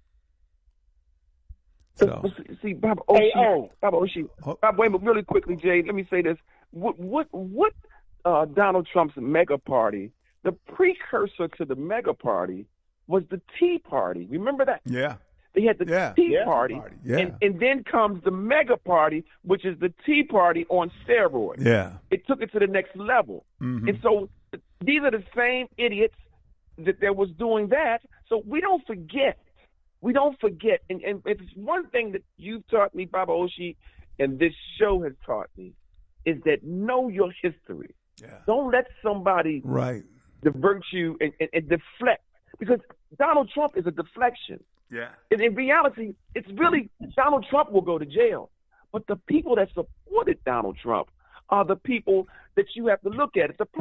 So, see, Bob Oshie, hey, oh, Bob Oshie, oh. Bob, wait, but really quickly, Jay, let me say this. What, what, what uh, Donald Trump's mega party, the precursor to the mega party was the Tea Party. Remember that? Yeah. They had the yeah. Tea yeah. Party, party. Yeah. and, and then comes the mega party, which is the Tea Party on steroids. Yeah. It took it to the next level. Mm-hmm. And so these are the same idiots that, that was doing that. So we don't forget. We don't forget. And, and it's one thing that you've taught me, Baba Oshie, and this show has taught me, is that know your history. Yeah. Don't let somebody right. divert you and, and, and deflect. Because Donald Trump is a deflection. Yeah. And in reality, it's really Donald Trump will go to jail. But the people that supported Donald Trump are the people that you have to look at. The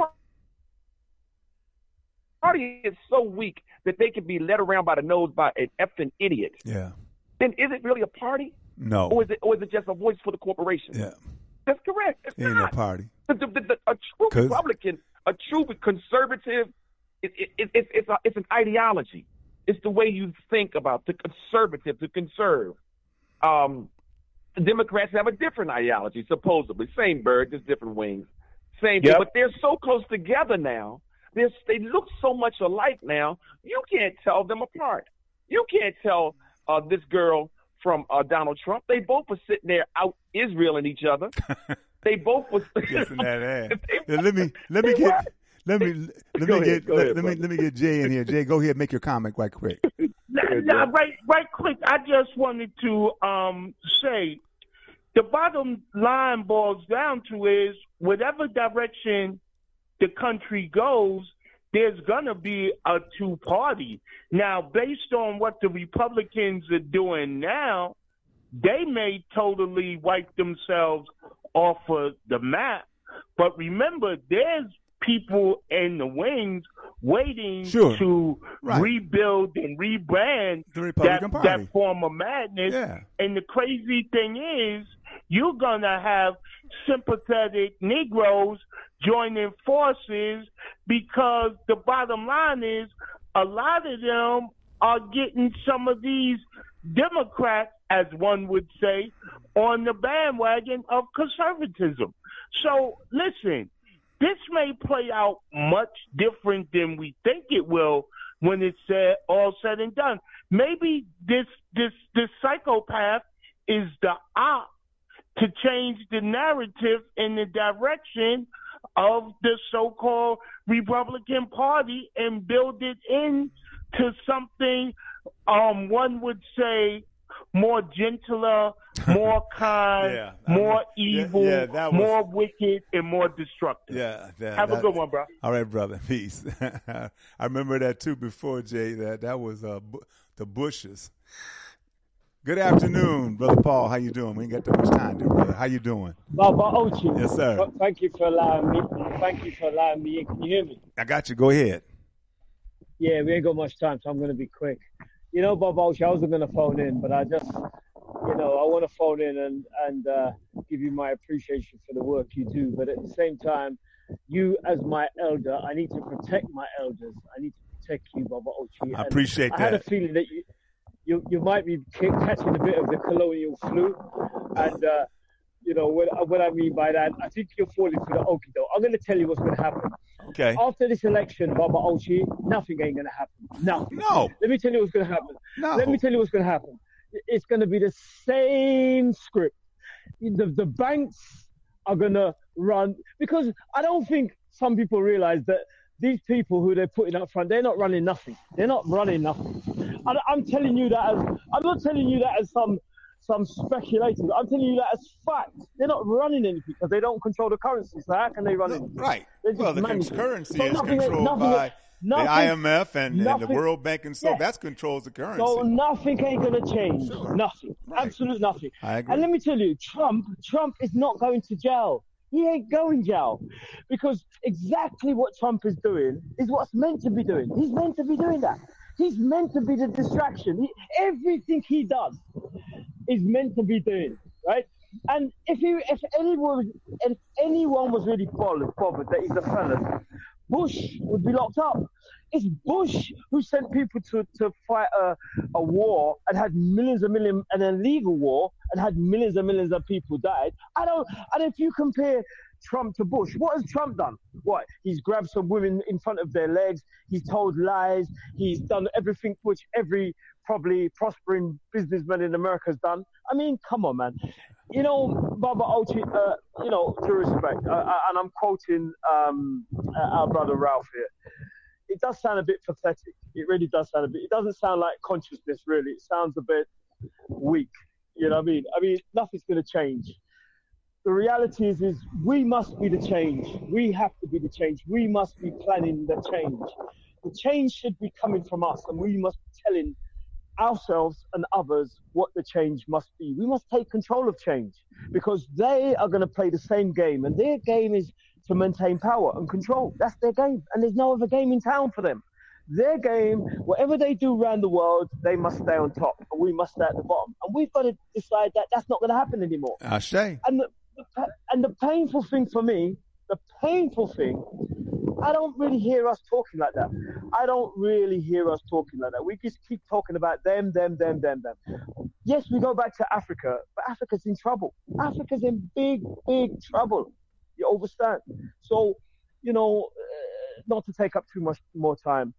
party is so weak that they can be led around by the nose by an effing idiot. Yeah. Then is it really a party? No. Or is it or is it just a voice for the corporation? Yeah. That's correct. It's it ain't not. a party. The, the, the, the, a true Republican, a true conservative, it, it, it, it, it's, a, it's an ideology. It's the way you think about the conservative, to conserve. Um, the Democrats have a different ideology, supposedly. Same bird, just different wings. Same yep. thing, but they're so close together now. They're, they look so much alike now, you can't tell them apart. You can't tell uh, this girl from uh, Donald Trump. They both were sitting there out Israeling each other. They both was. Yes, in that ass. Yeah, let me let me get. Let me let go me ahead, get let, ahead, let me let me get Jay in here. Jay, go ahead, make your comment right quick. Now, now, right, right quick. I just wanted to um, say, the bottom line boils down to is whatever direction the country goes, there's gonna be a two-party. Now, based on what the Republicans are doing now, they may totally wipe themselves off of the map. But remember, there's people in the wings waiting sure. to right. rebuild and rebrand the Republican that, Party. that form of madness. Yeah. And the crazy thing is, you're going to have sympathetic Negroes joining forces because the bottom line is a lot of them are getting some of these Democrats, as one would say, on the bandwagon of conservatism. So, listen, this may play out much different than we think it will when it's uh, all said and done. Maybe this this this psychopath is the op to change the narrative in the direction of the so-called Republican Party and build it into something um, one would say more gentler, more kind, yeah, more I evil, yeah, yeah, was, more wicked, and more destructive. Yeah, that, Have that, a good one, bro. All right, brother. Peace. I remember that, too, before, Jay. That that was uh, the Bushes. Good afternoon, Brother Paul. How you doing? We ain't got that much time, there, brother. How you doing? Baba Oshie. Yes, sir. Thank you for allowing me. Thank you for allowing me. Can you hear me? I got you. Go ahead. Yeah, we ain't got much time, so I'm going to be quick. You know, Bob Oshie, I wasn't going to phone in, but I just, you know, I want to phone in and, and uh, give you my appreciation for the work you do. But at the same time, you as my elder, I need to protect my elders. I need to protect you, Baba Ochi. I appreciate I that. I had a feeling that you, you, you might be catching a bit of the colonial flu. And, uh, you know, what, what I mean by that, I think you're falling for the okie doke. I'm going to tell you what's going to happen. Okay. After this election, Baba Ochi, nothing ain't going to happen. Nothing. No. Let me tell you what's going to happen. No. Let me tell you what's going to happen. It's going to be the same script. The, the banks are going to run, because I don't think some people realize that these people who they're putting up front, they're not running nothing. They're not running nothing. And I'm telling you that as, I'm not telling you that as some some speculators. I'm telling you that as fact. They're not running anything because they don't control the currency. So how can they run anything? Right. They're just Well, the managing. currency So is nothing- controlled nothing- by nothing- the I M F and, and the nothing- World Bank, and so Yeah. that controls the currency. So nothing ain't going to change. Sure. Nothing. Right. Absolute nothing. I agree. And let me tell you, Trump, Trump is not going to jail. He ain't going jail. Because exactly what Trump is doing is what's meant to be doing. He's meant to be doing that. He's meant to be the distraction. He, everything he does is meant to be doing, right? And if he, if anyone, if anyone was really bothered, bothered that he's a felon, Bush would be locked up. It's Bush who sent people to, to fight a, a war and had millions and millions, an illegal war, and had millions and millions of people died. I don't, and if you compare Trump to Bush, what has Trump done? What? He's grabbed some women in front of their legs. He's told lies. He's done everything which every probably prospering businessman in America has done. I mean, come on, man. You know, Baba Ochi, uh, you know, due respect, uh, uh, and I'm quoting um, our brother Ralph here. It does sound a bit pathetic. It really does sound a bit. It doesn't sound like consciousness, really. It sounds a bit weak. You know what I mean? I mean, nothing's going to change. The reality is, is we must be the change. We have to be the change. We must be planning the change. The change should be coming from us, and we must be telling ourselves and others what the change must be. We must take control of change, because they are going to play the same game, and their game is to maintain power and control. That's their game, and there's no other game in town for them. Their game, whatever they do around the world, they must stay on top, and we must stay at the bottom. And we've got to decide that that's not going to happen anymore. Ashe. And the, the, and the painful thing for me, the painful thing, I don't really hear us talking like that. I don't really hear us talking like that. We just keep talking about them, them, them, them, them. Yes, we go back to Africa, but Africa's in trouble. Africa's in big, big trouble. You understand? So, you know, uh, not to take up too much more time,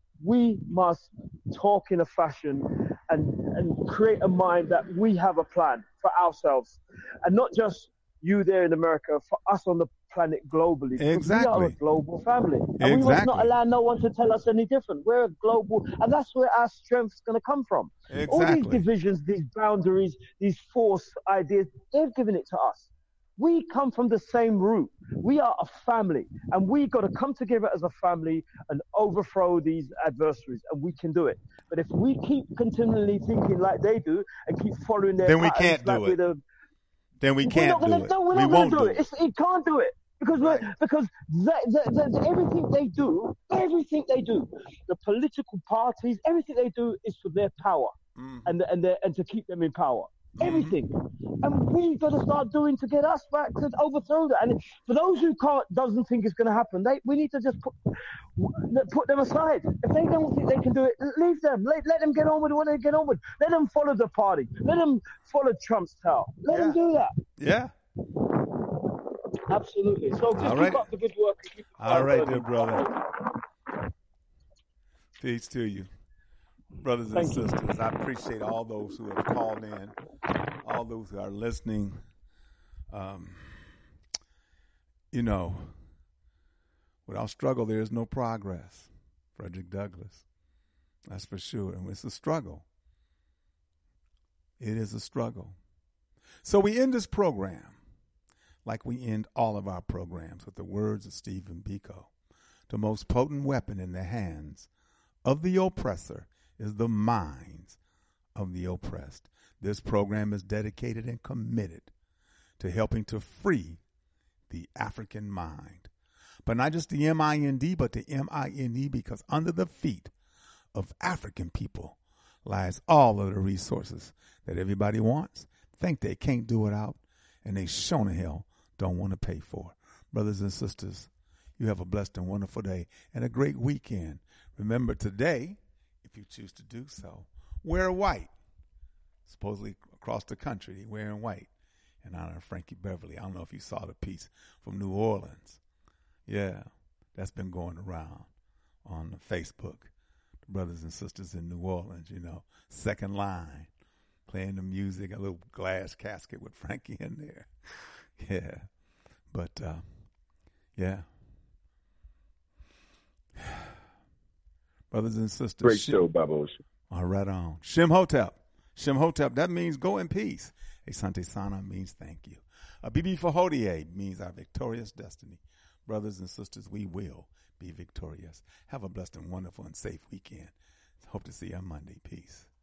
we must talk in a fashion and, and create a mind that we have a plan for ourselves, and not just you there in America, for us on the planet globally. Exactly. We are a global family. And Exactly. we must not allow no one to tell us any different. We're a global, and that's where our strength is going to come from. Exactly. All these divisions, these boundaries, these force ideas, they've given it to us. We come from the same root. We are a family, and we got to come together as a family and overthrow these adversaries, and we can do it. But if we keep continually thinking like they do and keep following their Then we patterns, can't do like it. we're the- Then we we're can't not gonna, do it. No, we're We not won't going to do do it. It's, it can't do it. Because we're, because they, they, they, everything they do, everything they do, the political parties, everything they do is for their power, mm. and and their, and to keep them in power. Mm-hmm. Everything, and we've got to start doing to get us back to overthrow that. And for those who can't, doesn't think it's going to happen, they we need to just put put them aside. If they don't think they can do it, leave them. Let, let them get on with what they get on with. Let them follow the party. Let them follow Trump's tail. Let Yeah. them do that. Yeah. Absolutely. So just All keep right. up the good work. and keep the All fire right, burning. dear brother. Peace to you. Brothers and Thank you. sisters, I appreciate all those who have called in, all those who are listening. Um, you know, without struggle, there is no progress. Frederick Douglass. That's for sure. And it's a struggle. It is a struggle. So we end this program like we end all of our programs with the words of Stephen Biko. The most potent weapon in the hands of the oppressor is the minds of the oppressed. This program is dedicated and committed to helping to free the African mind. But not just the M I N D, but the M I N E, because under the feet of African people lies all of the resources that everybody wants, think they can't do without, and they sure in hell don't want to pay for. Brothers and sisters, you have a blessed and wonderful day and a great weekend. Remember today, if you choose to do so, wear white. Supposedly across the country, they're wearing white in honor of Frankie Beverly. I don't know if you saw the piece from New Orleans. Yeah, that's been going around on Facebook. The brothers and sisters in New Orleans, you know, second line, playing the music, a little glass casket with Frankie in there. Yeah, but, uh, yeah. Brothers and sisters. Great Shim, show, Baba Oshi. All right on. Shem Hotep. Shem Hotep, that means go in peace. Asante Sana means thank you. A Bibi Fahodie means our victorious destiny. Brothers and sisters, we will be victorious. Have a blessed and wonderful and safe weekend. Hope to see you on Monday. Peace.